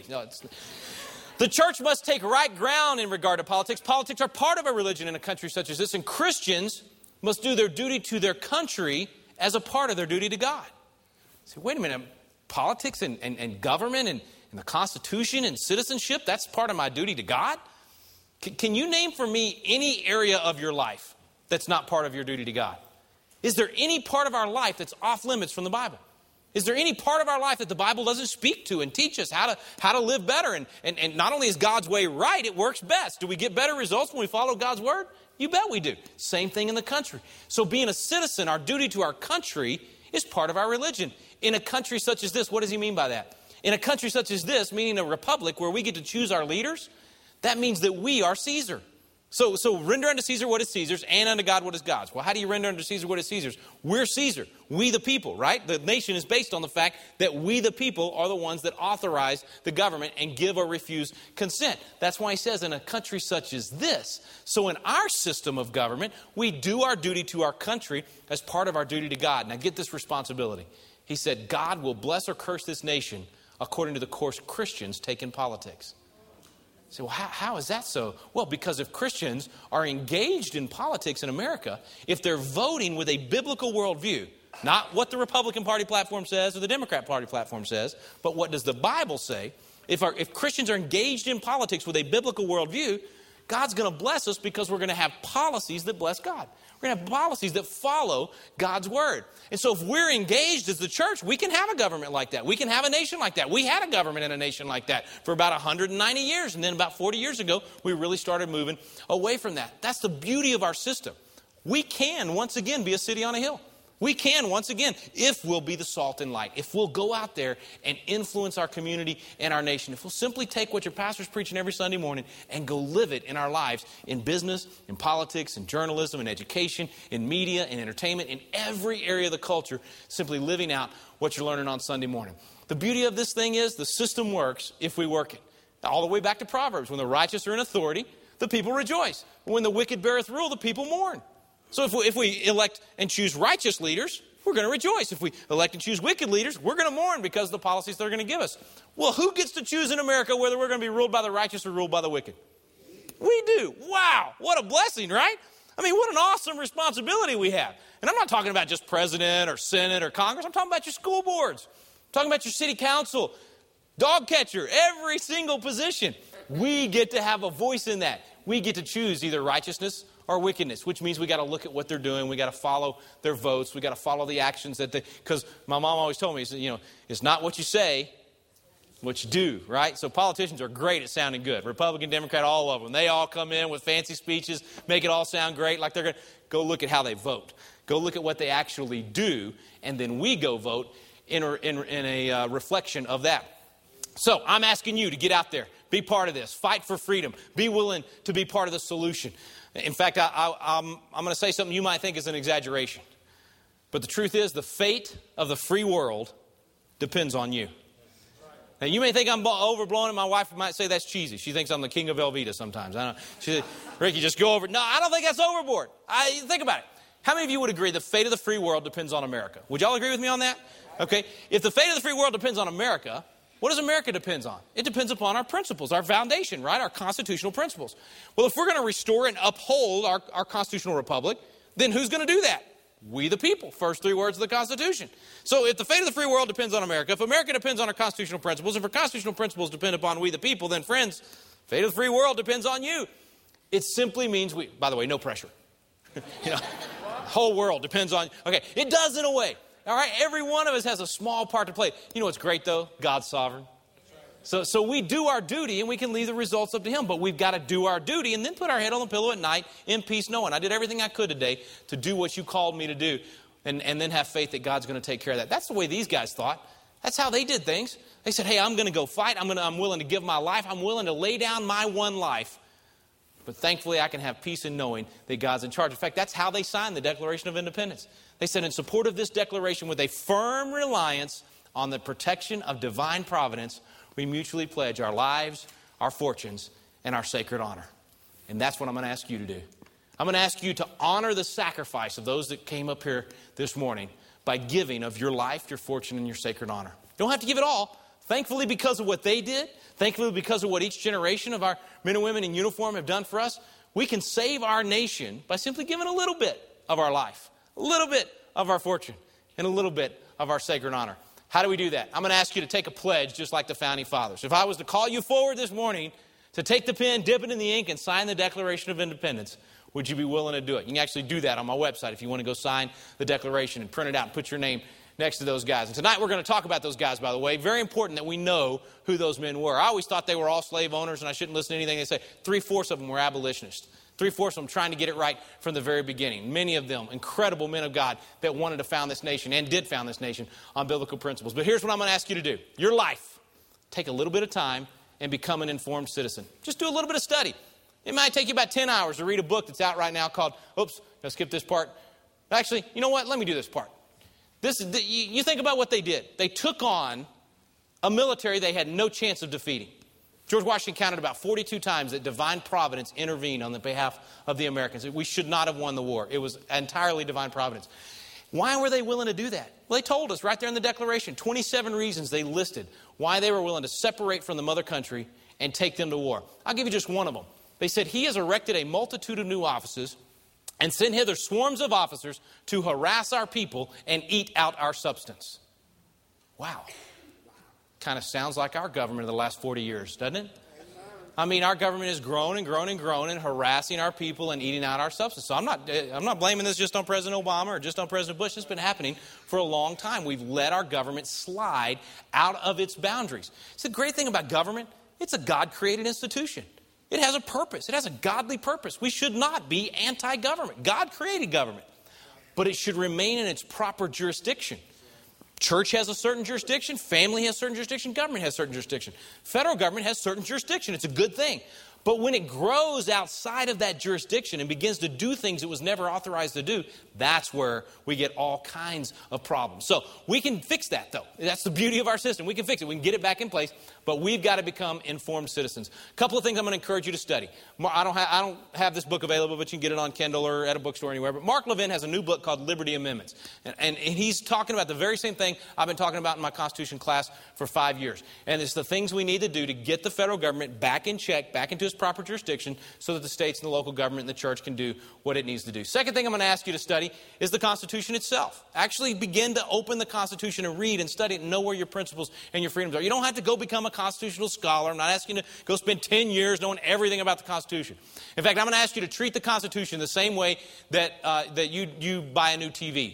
the church must take right ground in regard to politics. Politics are part of a religion in a country such as this, and Christians must do their duty to their country as a part of their duty to God. So wait a minute, politics and government and the Constitution and citizenship, that's part of my duty to God? Can you name for me any area of your life that's not part of your duty to God? Is there any part of our life that's off limits from the Bible? Is there any part of our life that the Bible doesn't speak to and teach us how to live better? And not only is God's way right, it works best. Do we get better results when we follow God's word? You bet we do. Same thing in the country. So being a citizen, our duty to our country is part of our religion. In a country such as this, what does he mean by that? In a country such as this, meaning a republic where we get to choose our leaders, that means that we are Caesar. So render unto Caesar what is Caesar's, and unto God what is God's. Well, how do you render unto Caesar what is Caesar's? We're Caesar. We the people, right? The nation is based on the fact that we the people are the ones that authorize the government and give or refuse consent. That's why he says in a country such as this. So in our system of government, we do our duty to our country as part of our duty to God. Now get this responsibility. He said, God will bless or curse this nation according to the course Christians take in politics. So how is that so? Well, because if Christians are engaged in politics in America, if they're voting with a biblical worldview, not what the Republican Party platform says or the Democrat Party platform says, but what does the Bible say? If Christians are engaged in politics with a biblical worldview, God's going to bless us because we're going to have policies that bless God. We're going to have policies that follow God's word. And so if we're engaged as the church, we can have a government like that. We can have a nation like that. We had a government and a nation like that for about 190 years. And then about 40 years ago, we really started moving away from that. That's the beauty of our system. We can, once again, be a city on a hill. We can, once again, if we'll be the salt and light, if we'll go out there and influence our community and our nation, if we'll simply take what your pastor's preaching every Sunday morning and go live it in our lives, in business, in politics, in journalism, in education, in media, in entertainment, in every area of the culture, simply living out what you're learning on Sunday morning. The beauty of this thing is the system works if we work it. All the way back to Proverbs, when the righteous are in authority, the people rejoice. When the wicked beareth rule, the people mourn. So if we elect and choose righteous leaders, we're going to rejoice. If we elect and choose wicked leaders, we're going to mourn because of the policies they're going to give us. Well, who gets to choose in America whether we're going to be ruled by the righteous or ruled by the wicked? We do. Wow, what a blessing, right? I mean, what an awesome responsibility we have. And I'm not talking about just president or Senate or Congress. I'm talking about your school boards. I'm talking about your city council, dog catcher, every single position. We get to have a voice in that. We get to choose either righteousness or wickedness, which means we got to look at what they're doing. We got to follow their votes. We got to follow the actions that they, because my mom always told me, it's not what you say, what you do, right? So politicians are great at sounding good. Republican, Democrat, all of them. They all come in with fancy speeches, make it all sound great, like they're going to go look at how they vote. Go look at what they actually do, and then we go vote in a reflection of that. So I'm asking you to get out there, be part of this, fight for freedom, be willing to be part of the solution. In fact, I'm going to say something you might think is an exaggeration. But the truth is, the fate of the free world depends on you. Now, you may think I'm overblowing it. My wife might say that's cheesy. She thinks I'm the king of Velveeta sometimes. I don't know. She said, Ricky, just go over. No, I don't think that's overboard. Think about it. How many of you would agree the fate of the free world depends on America? Would y'all agree with me on that? Okay. If the fate of the free world depends on America, what does America depend on? It depends upon our principles, our foundation, right? Our constitutional principles. Well, if we're going to restore and uphold our constitutional republic, then who's going to do that? We the people. First three words of the Constitution. So if the fate of the free world depends on America, if America depends on our constitutional principles, if our constitutional principles depend upon we the people, then friends, fate of the free world depends on you. It simply means we, by the way, no pressure. The whole world depends on, okay, it does in a way. All right, every one of us has a small part to play. You know what's great, though? God's sovereign. So we do our duty, and we can leave the results up to Him. But we've got to do our duty and then put our head on the pillow at night in peace, knowing I did everything I could today to do what you called me to do, and then have faith that God's going to take care of that. That's the way these guys thought. That's how they did things. They said, hey, I'm going to go fight. I'm willing to give my life. I'm willing to lay down my one life. But thankfully, I can have peace in knowing that God's in charge. In fact, that's how they signed the Declaration of Independence. They said, in support of this declaration, with a firm reliance on the protection of divine providence, we mutually pledge our lives, our fortunes, and our sacred honor. And that's what I'm going to ask you to do. I'm going to ask you to honor the sacrifice of those that came up here this morning by giving of your life, your fortune, and your sacred honor. You don't have to give it all. Thankfully, because of what they did, thankfully because of what each generation of our men and women in uniform have done for us, we can save our nation by simply giving a little bit of our life, a little bit of our fortune, and a little bit of our sacred honor. How do we do that? I'm going to ask you to take a pledge just like the Founding Fathers. If I was to call you forward this morning to take the pen, dip it in the ink, and sign the Declaration of Independence, would you be willing to do it? You can actually do that on my website if you want to go sign the Declaration and print it out and put your name next to those guys. And tonight we're going to talk about those guys, by the way. Very important that we know who those men were. I always thought they were all slave owners, and I shouldn't listen to anything they say. 3/4 of them were abolitionists. 3/4 of them trying to get it right from the very beginning. Many of them incredible men of God that wanted to found this nation and did found this nation on biblical principles. But here's what I'm going to ask you to do. Your life, take a little bit of time and become an informed citizen. Just do a little bit of study. It might take you about 10 hours to read a book that's out right now called, oops, I'll skip this part. Actually, you know what? Let me do this part. You think about what they did. They took on a military they had no chance of defeating. George Washington counted about 42 times that divine providence intervened on the behalf of the Americans. We should not have won the war. It was entirely divine providence. Why were they willing to do that? Well, they told us right there in the Declaration, 27 reasons they listed why they were willing to separate from the mother country and take them to war. I'll give you just one of them. They said, he has erected a multitude of new offices and sent hither swarms of officers to harass our people and eat out our substance. Wow. Kind of sounds like our government of the last 40 years, doesn't it? I mean, our government has grown and grown and grown and harassing our people and eating out our substance. So I'm not blaming this just on President Obama or just on President Bush. It's been happening for a long time. We've let our government slide out of its boundaries. It's the great thing about government. It's a God-created institution. It has a purpose. It has a godly purpose. We should not be anti-government. God created government. But it should remain in its proper jurisdiction. Church has a certain jurisdiction. Family has a certain jurisdiction. Government has a certain jurisdiction. Federal government has a certain jurisdiction. It's a good thing. But when it grows outside of that jurisdiction and begins to do things it was never authorized to do, that's where we get all kinds of problems. So we can fix that, though. That's the beauty of our system. We can fix it. We can get it back in place. But we've got to become informed citizens. A couple of things I'm going to encourage you to study. I don't have this book available, but you can get it on Kindle or at a bookstore anywhere. But Mark Levin has a new book called Liberty Amendments. And he's talking about the very same thing I've been talking about in my Constitution class for 5 years. And it's the things we need to do to get the federal government back in check, back into its proper jurisdiction, so that the states and the local government and the church can do what it needs to do. Second thing I'm going to ask you to study is the Constitution itself. Actually begin to open the Constitution and read and study it and know where your principles and your freedoms are. You don't have to go become a constitutional scholar. I'm not asking you to go spend 10 years knowing everything about the Constitution. In fact, I'm going to ask you to treat the Constitution the same way that you buy a new TV.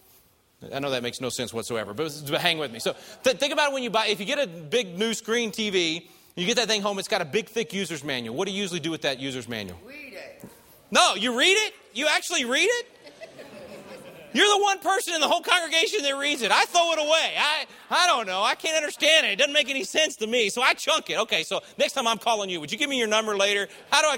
I know that makes no sense whatsoever, but hang with me. So think about when if you get a big new screen TV, you get that thing home, it's got a big, thick user's manual. What do you usually do with that user's manual?
Read it.
No, you read it? You actually read it? You're the one person in the whole congregation that reads it. I throw it away. I don't know. I can't understand it. It doesn't make any sense to me. So I chunk it. Okay, so next time I'm calling you, would you give me your number later?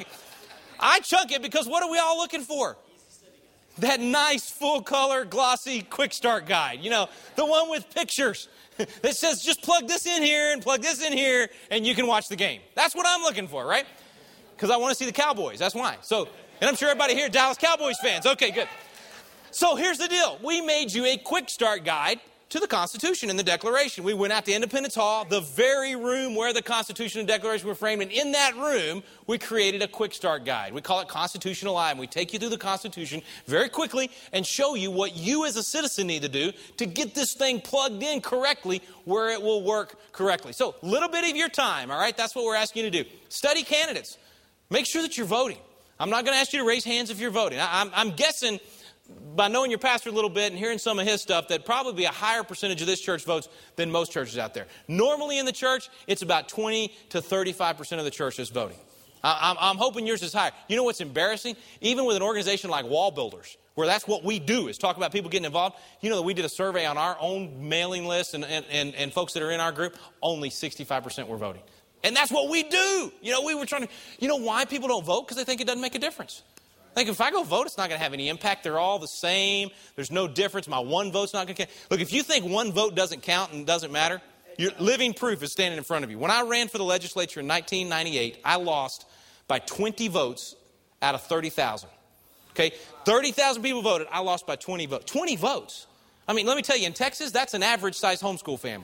I chunk it because what are we all looking for? That nice, full-color, glossy, quick start guide. You know, the one with pictures that says just plug this in here and plug this in here and you can watch the game. That's what I'm looking for, right? Because I want to see the Cowboys. That's why. So, and I'm sure everybody here, Dallas Cowboys fans. Okay, good. So here's the deal. We made you a quick start guide to the Constitution and the Declaration. We went out to Independence Hall, the very room where the Constitution and Declaration were framed. And in that room, we created a quick start guide. We call it Constitutional Eye. And we take you through the Constitution very quickly and show you what you as a citizen need to do to get this thing plugged in correctly where it will work correctly. So a little bit of your time, all right? That's what we're asking you to do. Study candidates. Make sure that you're voting. I'm not going to ask you to raise hands if you're voting. I'm guessing, by knowing your pastor a little bit and hearing some of his stuff, that probably a higher percentage of this church votes than most churches out there. Normally in the church, it's about 20 to 35% of the church is voting. I'm hoping yours is higher. You know what's embarrassing? Even with an organization like Wall Builders, where that's what we do is talk about people getting involved. You know that we did a survey on our own mailing list and folks that are in our group, only 65% were voting. And that's what we do. You know, we were trying to, you know why people don't vote? Because they think it doesn't make a difference. Like, if I go vote, it's not going to have any impact. They're all the same. There's no difference. My one vote's not going to count. Look, if you think one vote doesn't count and doesn't matter, your living proof is standing in front of you. When I ran for the legislature in 1998, I lost by 20 votes out of 30,000. Okay? 30,000 people voted. I lost by 20 votes. 20 votes. I mean, let me tell you, in Texas, that's an average-sized homeschool family.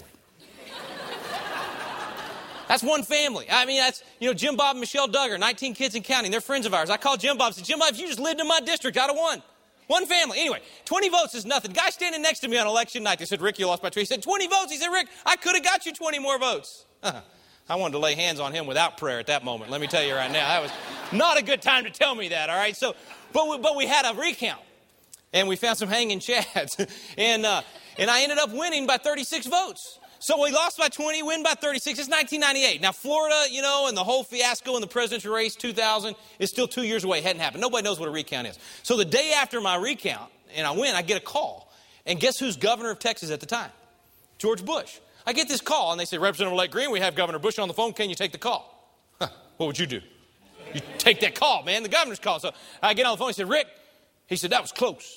That's one family. I mean, that's, you know, Jim Bob and Michelle Duggar, 19 kids and counting. They're friends of ours. I called Jim Bob and said, Jim Bob, if you just lived in my district, I'd have won. One family. Anyway, 20 votes is nothing. Guy standing next to me on election night, they said, Rick, you lost by 2. He said, 20 votes. He said, Rick, I could have got you 20 more votes. I wanted to lay hands on him without prayer at that moment. Let me tell you right now, that was not a good time to tell me that, all right? So, but we had a recount. and we found some hanging chads. And I ended up winning by 36 votes. So we lost by 20, win by 36. It's 1998. Now, Florida, and the whole fiasco in the presidential race, 2000, is still 2 years away. It hadn't happened. Nobody knows what a recount is. So the day after my recount, and I win, I get a call. And guess who's governor of Texas at the time? George Bush. I get this call, and they say, Representative Green, we have Governor Bush on the phone. Can you take the call? What would you do? You take that call, man, the governor's call. So I get on the phone. He said, Rick, he said, that was close.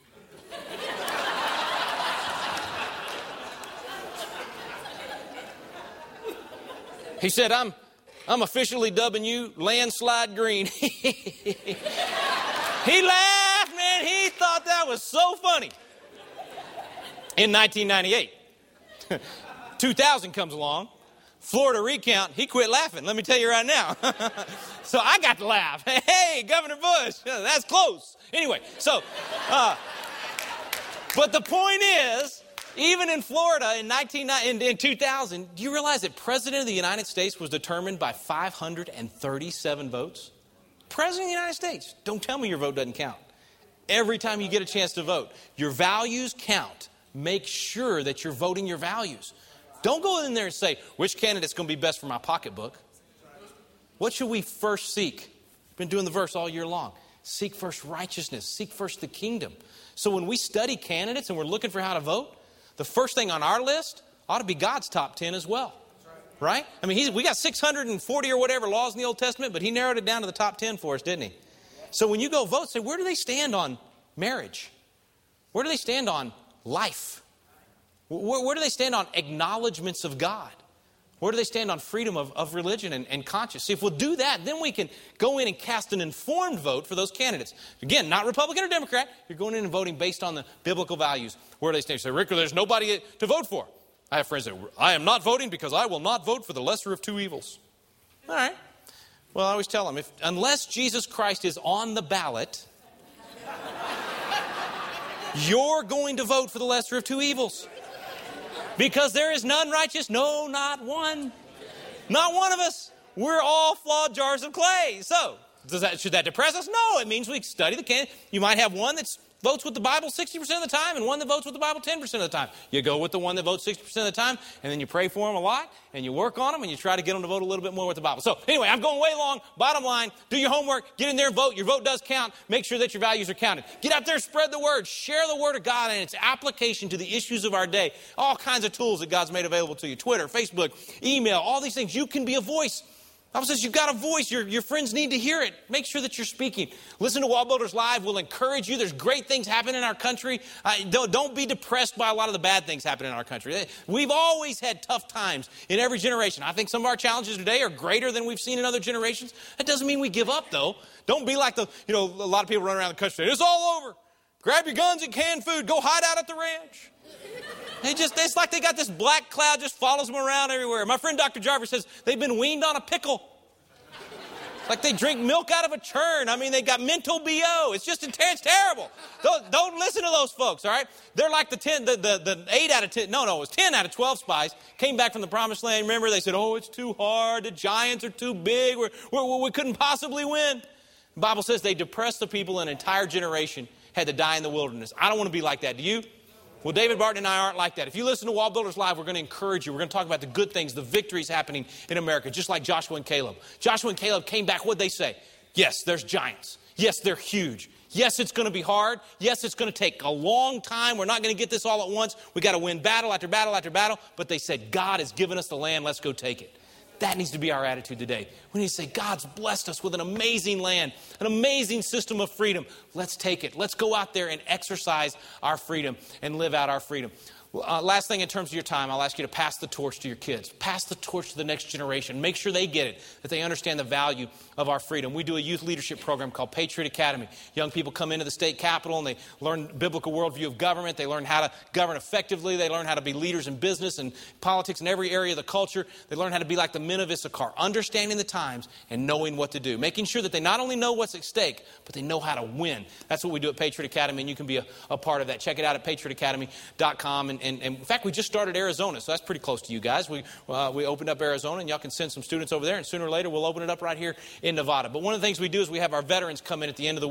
He said, I'm officially dubbing you Landslide Green. He laughed, man. He thought that was so funny. In 1998, 2000 comes along. Florida recount, he quit laughing. Let me tell you right now. So I got to laugh. Hey, Governor Bush, that's close. Anyway, but the point is, even in Florida in 2000, do you realize that President of the United States was determined by 537 votes? President of the United States. Don't tell me your vote doesn't count. Every time you get a chance to vote, your values count. Make sure that you're voting your values. Don't go in there and say, which candidate's going to be best for my pocketbook? What should we first seek? Been doing the verse all year long. Seek first righteousness. Seek first the kingdom. So when we study candidates and we're looking for how to vote, the first thing on our list ought to be God's top 10 as well. Right? I mean, we got 640 or whatever laws in the Old Testament, but he narrowed it down to the top 10 for us, didn't he? So when you go vote, say, where do they stand on marriage? Where do they stand on life? Where do they stand on acknowledgments of God? Where do they stand on freedom of religion and conscience? See, if we'll do that, then we can go in and cast an informed vote for those candidates. Again, not Republican or Democrat. You're going in and voting based on the biblical values. Where do they stand? You say, Rick, there's nobody to vote for. I have friends that I am not voting because I will not vote for the lesser of two evils. All right. Well, I always tell them, unless Jesus Christ is on the ballot, you're going to vote for the lesser of two evils. Because there is none righteous, no, not one. Not one of us. We're all flawed jars of clay. So, should that depress us? No, it means we study the candidate. You might have one that votes with the Bible 60% of the time and one that votes with the Bible 10% of the time. You go with the one that votes 60% of the time, and then you pray for them a lot, and you work on them, and you try to get them to vote a little bit more with the Bible. So, anyway, I'm going way long. Bottom line, do your homework, get in there and vote. Your vote does count. Make sure that your values are counted. Get out there, spread the word, share the word of God and its application to the issues of our day. All kinds of tools that God's made available to you. Twitter, Facebook, email, all these things. You can be a voice. The Bible says you've got a voice. Your friends need to hear it. Make sure that you're speaking. Listen to Wall Builders Live. We'll encourage you. There's great things happening in our country. Don't be depressed by a lot of the bad things happening in our country. We've always had tough times in every generation. I think some of our challenges today are greater than we've seen in other generations. That doesn't mean we give up, though. Don't be like a lot of people run around the country saying, it's all over. Grab your guns and canned food. Go hide out at the ranch. It's like they got this black cloud just follows them around everywhere. My friend Dr. Jarvis says they've been weaned on a pickle. It's like they drink milk out of a churn. I mean, they got mental BO. It's terrible. Don't listen to those folks, all right? They're like the 8 out of 10. No, it was 10 out of 12 spies came back from the promised land. Remember, they said, it's too hard. The giants are too big. We couldn't possibly win. The Bible says they depressed the people. An entire generation had to die in the wilderness. I don't want to be like that. Do you? Well, David Barton and I aren't like that. If you listen to Wall Builders Live, we're going to encourage you. We're going to talk about the good things, the victories happening in America, just like Joshua and Caleb. Joshua and Caleb came back. What'd they say? Yes, there's giants. Yes, they're huge. Yes, it's going to be hard. Yes, it's going to take a long time. We're not going to get this all at once. We got to win battle after battle after battle. But they said, God has given us the land. Let's go take it. That needs to be our attitude today. We need to say, God's blessed us with an amazing land, an amazing system of freedom. Let's take it. Let's go out there and exercise our freedom and live out our freedom. Last thing in terms of your time, I'll ask you to pass the torch to your kids. Pass the torch to the next generation. Make sure they get it, that they understand the value of our freedom. We do a youth leadership program called Patriot Academy. Young people come into the state capitol and they learn biblical worldview of government. They learn how to govern effectively. They learn how to be leaders in business and politics in every area of the culture. They learn how to be like the men of Issachar, understanding the times and knowing what to do. Making sure that they not only know what's at stake, but they know how to win. That's what we do at Patriot Academy, and you can be a part of that. Check it out at patriotacademy.com. And in fact, we just started Arizona, so that's pretty close to you guys. We opened up Arizona, and y'all can send some students over there, and sooner or later we'll open it up right here in Nevada. But one of the things we do is we have our veterans come in at the end of the week,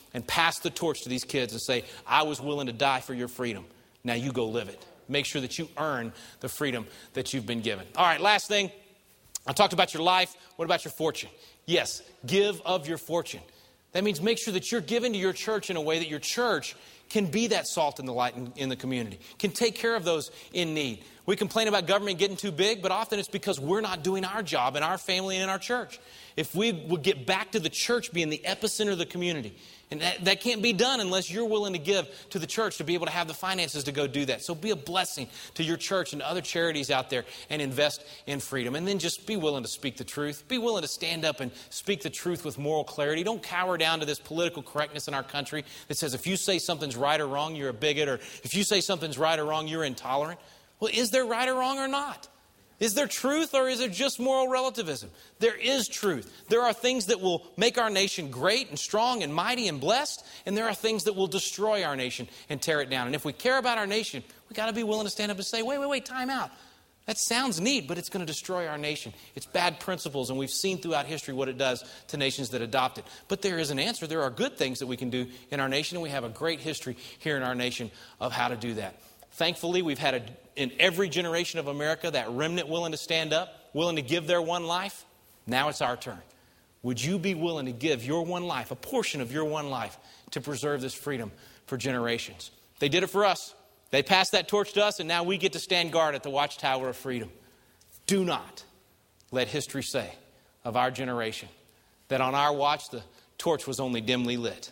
and pass the torch to these kids and say, I was willing to die for your freedom. Now you go live it. Make sure that you earn the freedom that you've been given. All right, last thing. I talked about your life. What about your fortune? Yes, give of your fortune. That means make sure that you're giving to your church in a way that your church can be that salt and the light in the community, can take care of those in need. We complain about government getting too big, but often it's because we're not doing our job in our family and in our church. If we would get back to the church being the epicenter of the community, and that can't be done unless you're willing to give to the church to be able to have the finances to go do that. So be a blessing to your church and to other charities out there and invest in freedom. And then just be willing to speak the truth. Be willing to stand up and speak the truth with moral clarity. Don't cower down to this political correctness in our country that says if you say something's right or wrong, you're a bigot, or if you say something's right or wrong, you're intolerant. Well, is there right or wrong or not? Is there truth or is it just moral relativism? There is truth. There are things that will make our nation great and strong and mighty and blessed, and there are things that will destroy our nation and tear it down. And if we care about our nation, we got to be willing to stand up and say, wait, time out. That sounds neat, but it's going to destroy our nation. It's bad principles, and we've seen throughout history what it does to nations that adopt it. But there is an answer. There are good things that we can do in our nation, and we have a great history here in our nation of how to do that. Thankfully, we've had in every generation of America that remnant willing to stand up, willing to give their one life. Now it's our turn. Would you be willing to give your one life, a portion of your one life, to preserve this freedom for generations? They did it for us. They passed that torch to us, and now we get to stand guard at the watchtower of freedom. Do not let history say of our generation that on our watch the torch was only dimly lit,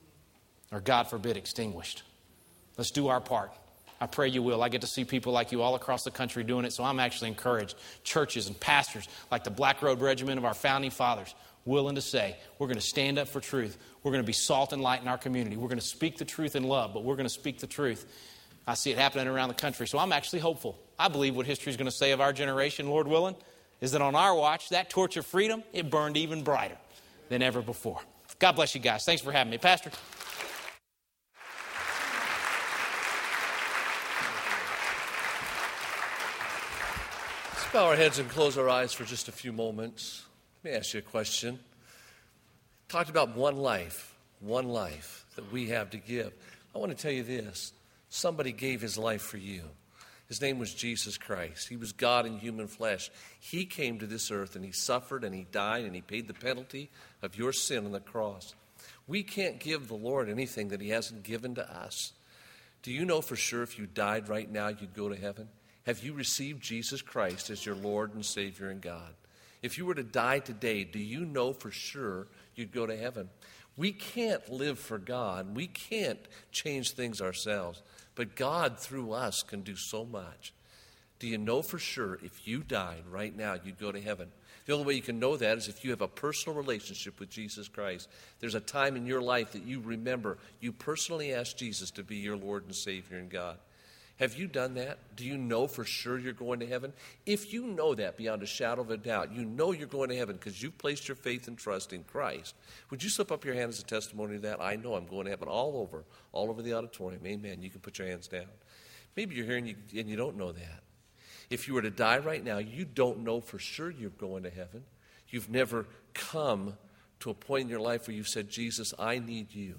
or God forbid, extinguished. Let's do our part. I pray you will. I get to see people like you all across the country doing it, so I'm actually encouraged. Churches and pastors like the Black Road Regiment of our founding fathers willing to say, we're going to stand up for truth. We're going to be salt and light in our community. We're going to speak the truth in love, but we're going to speak the truth. I see it happening around the country, so I'm actually hopeful. I believe what history is going to say of our generation, Lord willing, is that on our watch, that torch of freedom, it burned even brighter than ever before. God bless you guys. Thanks for having me. Pastor.
Bow our heads and close our eyes for just a few moments. Let me ask you a question. Talked about one life that we have to give. I want to tell you this. Somebody gave his life for you. His name was Jesus Christ. He was God in human flesh. He came to this earth and he suffered and he died and he paid the penalty of your sin on the cross. We can't give the Lord anything that he hasn't given to us. Do you know for sure if you died right now, you'd go to heaven? Have you received Jesus Christ as your Lord and Savior and God? If you were to die today, do you know for sure you'd go to heaven? We can't live for God. We can't change things ourselves. But God, through us, can do so much. Do you know for sure if you died right now, you'd go to heaven? The only way you can know that is if you have a personal relationship with Jesus Christ. There's a time in your life that you remember you personally asked Jesus to be your Lord and Savior and God. Have you done that? Do you know for sure you're going to heaven? If you know that beyond a shadow of a doubt, you know you're going to heaven because you've placed your faith and trust in Christ. Would you slip up your hand as a testimony to that? I know I'm going to heaven all over the auditorium. Amen. You can put your hands down. Maybe you're here and you don't know that. If you were to die right now, you don't know for sure you're going to heaven. You've never come to a point in your life where you've said, Jesus, I need you.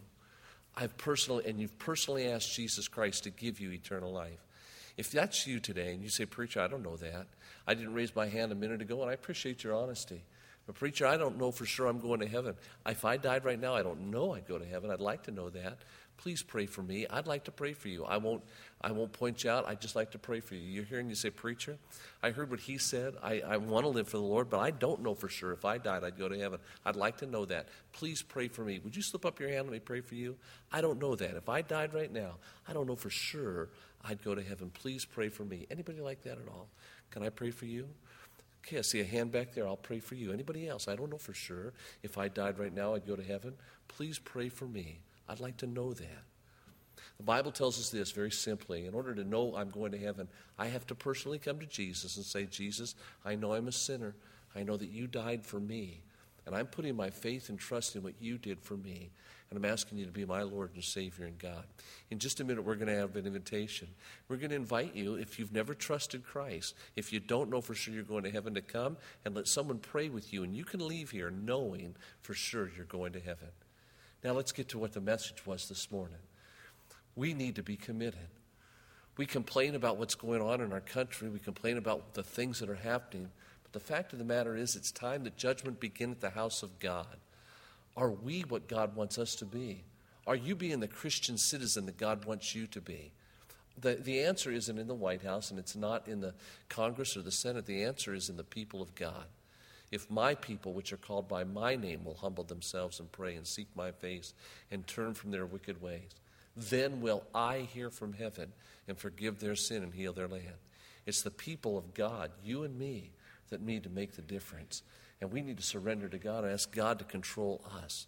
You've personally asked Jesus Christ to give you eternal life. If that's you today and you say, preacher, I don't know that. I didn't raise my hand a minute ago, and I appreciate your honesty. But preacher, I don't know for sure I'm going to heaven. If I died right now, I don't know I'd go to heaven. I'd like to know that. Please pray for me. I'd like to pray for you. I won't point you out. I'd just like to pray for you. You're here and you say, preacher, I heard what he said. I want to live for the Lord, but I don't know for sure if I died I'd go to heaven. I'd like to know that. Please pray for me. Would you slip up your hand and let me pray for you? I don't know that. If I died right now, I don't know for sure I'd go to heaven. Please pray for me. Anybody like that at all? Can I pray for you? Okay, I see a hand back there. I'll pray for you. Anybody else? I don't know for sure if I died right now I'd go to heaven. Please pray for me. I'd like to know that. The Bible tells us this very simply. In order to know I'm going to heaven, I have to personally come to Jesus and say, Jesus, I know I'm a sinner. I know that you died for me. And I'm putting my faith and trust in what you did for me. And I'm asking you to be my Lord and Savior and God. In just a minute, we're going to have an invitation. We're going to invite you, if you've never trusted Christ, if you don't know for sure you're going to heaven, to come and let someone pray with you. And you can leave here knowing for sure you're going to heaven. Now let's get to what the message was this morning. We need to be committed. We complain about what's going on in our country. We complain about the things that are happening. But the fact of the matter is, it's time that judgment begin at the house of God. Are we what God wants us to be? Are you being the Christian citizen that God wants you to be? The answer isn't in the White House, and it's not in the Congress or the Senate. The answer is in the people of God. If my people, which are called by my name, will humble themselves and pray and seek my face and turn from their wicked ways, then will I hear from heaven and forgive their sin and heal their land. It's the people of God, you and me, that need to make the difference. And we need to surrender to God and ask God to control us.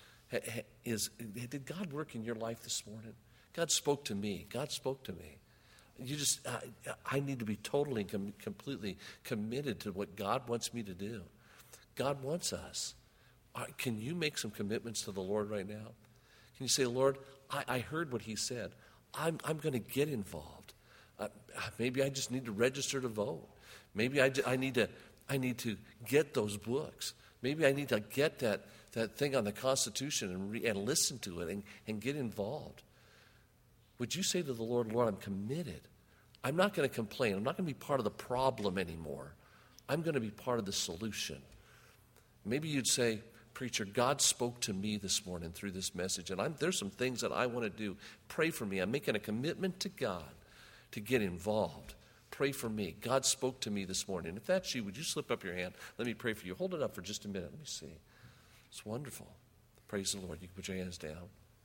Did God work in your life this morning? God spoke to me. God spoke to me. I need to be totally, completely committed to what God wants me to do. God wants us. Can you make some commitments to the Lord right now? Can you say, Lord, I heard what he said. I'm going to get involved. Maybe I just need to register to vote. Maybe I need to get those books. Maybe I need to get that thing on the Constitution and listen to it and get involved. Would you say to the Lord, Lord, I'm committed. I'm not going to complain. I'm not going to be part of the problem anymore. I'm going to be part of the solution. Maybe you'd say, Preacher, God spoke to me this morning through this message, and there's some things that I want to do. Pray for me. I'm making a commitment to God to get involved. Pray for me. God spoke to me this morning. If that's you, would you slip up your hand? Let me pray for you. Hold it up for just a minute. Let me see. It's wonderful. Praise the Lord. You can put your hands down.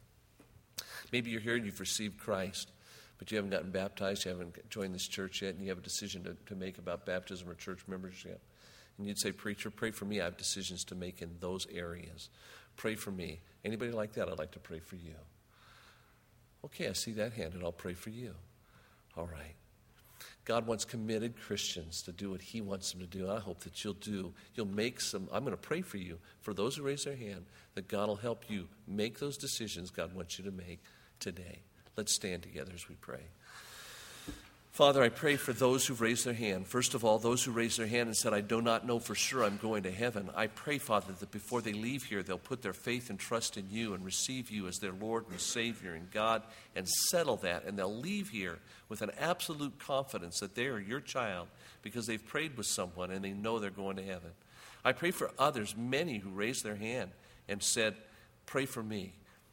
Maybe you're here and you've received Christ, but you haven't gotten baptized, you haven't joined this church yet, and you have a decision to make about baptism or church membership. And you'd say, Preacher, pray for me. I have decisions to make in those areas. Pray for me. Anybody like that? I'd like to pray for you. Okay, I see that hand, and I'll pray for you. All right. God wants committed Christians to do what he wants them to do. I hope that you'll make some, I'm going to pray for you, for those who raise their hand, that God will help you make those decisions God wants you to make today. Let's stand together as we pray. Father, I pray for those who've raised their hand. First of all, those who raised their hand and said, I do not know for sure I'm going to heaven. I pray, Father, that before they leave here, they'll put their faith and trust in you and receive you as their Lord and Savior and God and settle that. And they'll leave here with an absolute confidence that they are your child because they've prayed with someone and they know they're going to heaven. I pray for others, many who raised their hand and said, pray for me.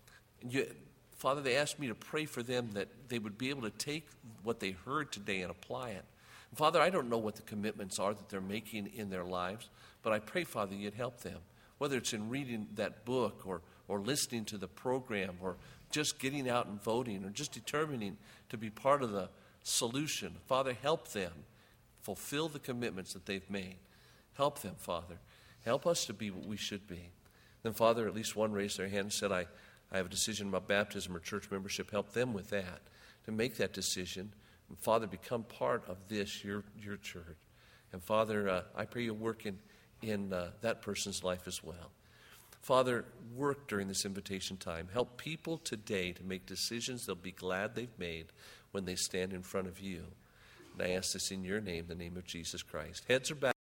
Father, they asked me to pray for them that they would be able to take what they heard today and apply it. And Father, I don't know what the commitments are that they're making in their lives, but I pray, Father, you'd help them, whether it's in reading that book or listening to the program or just getting out and voting or just determining to be part of the solution. Father, help them fulfill the commitments that they've made. Help them, Father. Help us to be what we should be. Then, Father, at least one raised their hand and said, I have a decision about baptism or church membership. Help them with that, to make that decision. And Father, become part of this, your church. And Father, I pray you'll work in that person's life as well. Father, work during this invitation time. Help people today to make decisions they'll be glad they've made when they stand in front of you. And I ask this in your name, the name of Jesus Christ. Heads are back.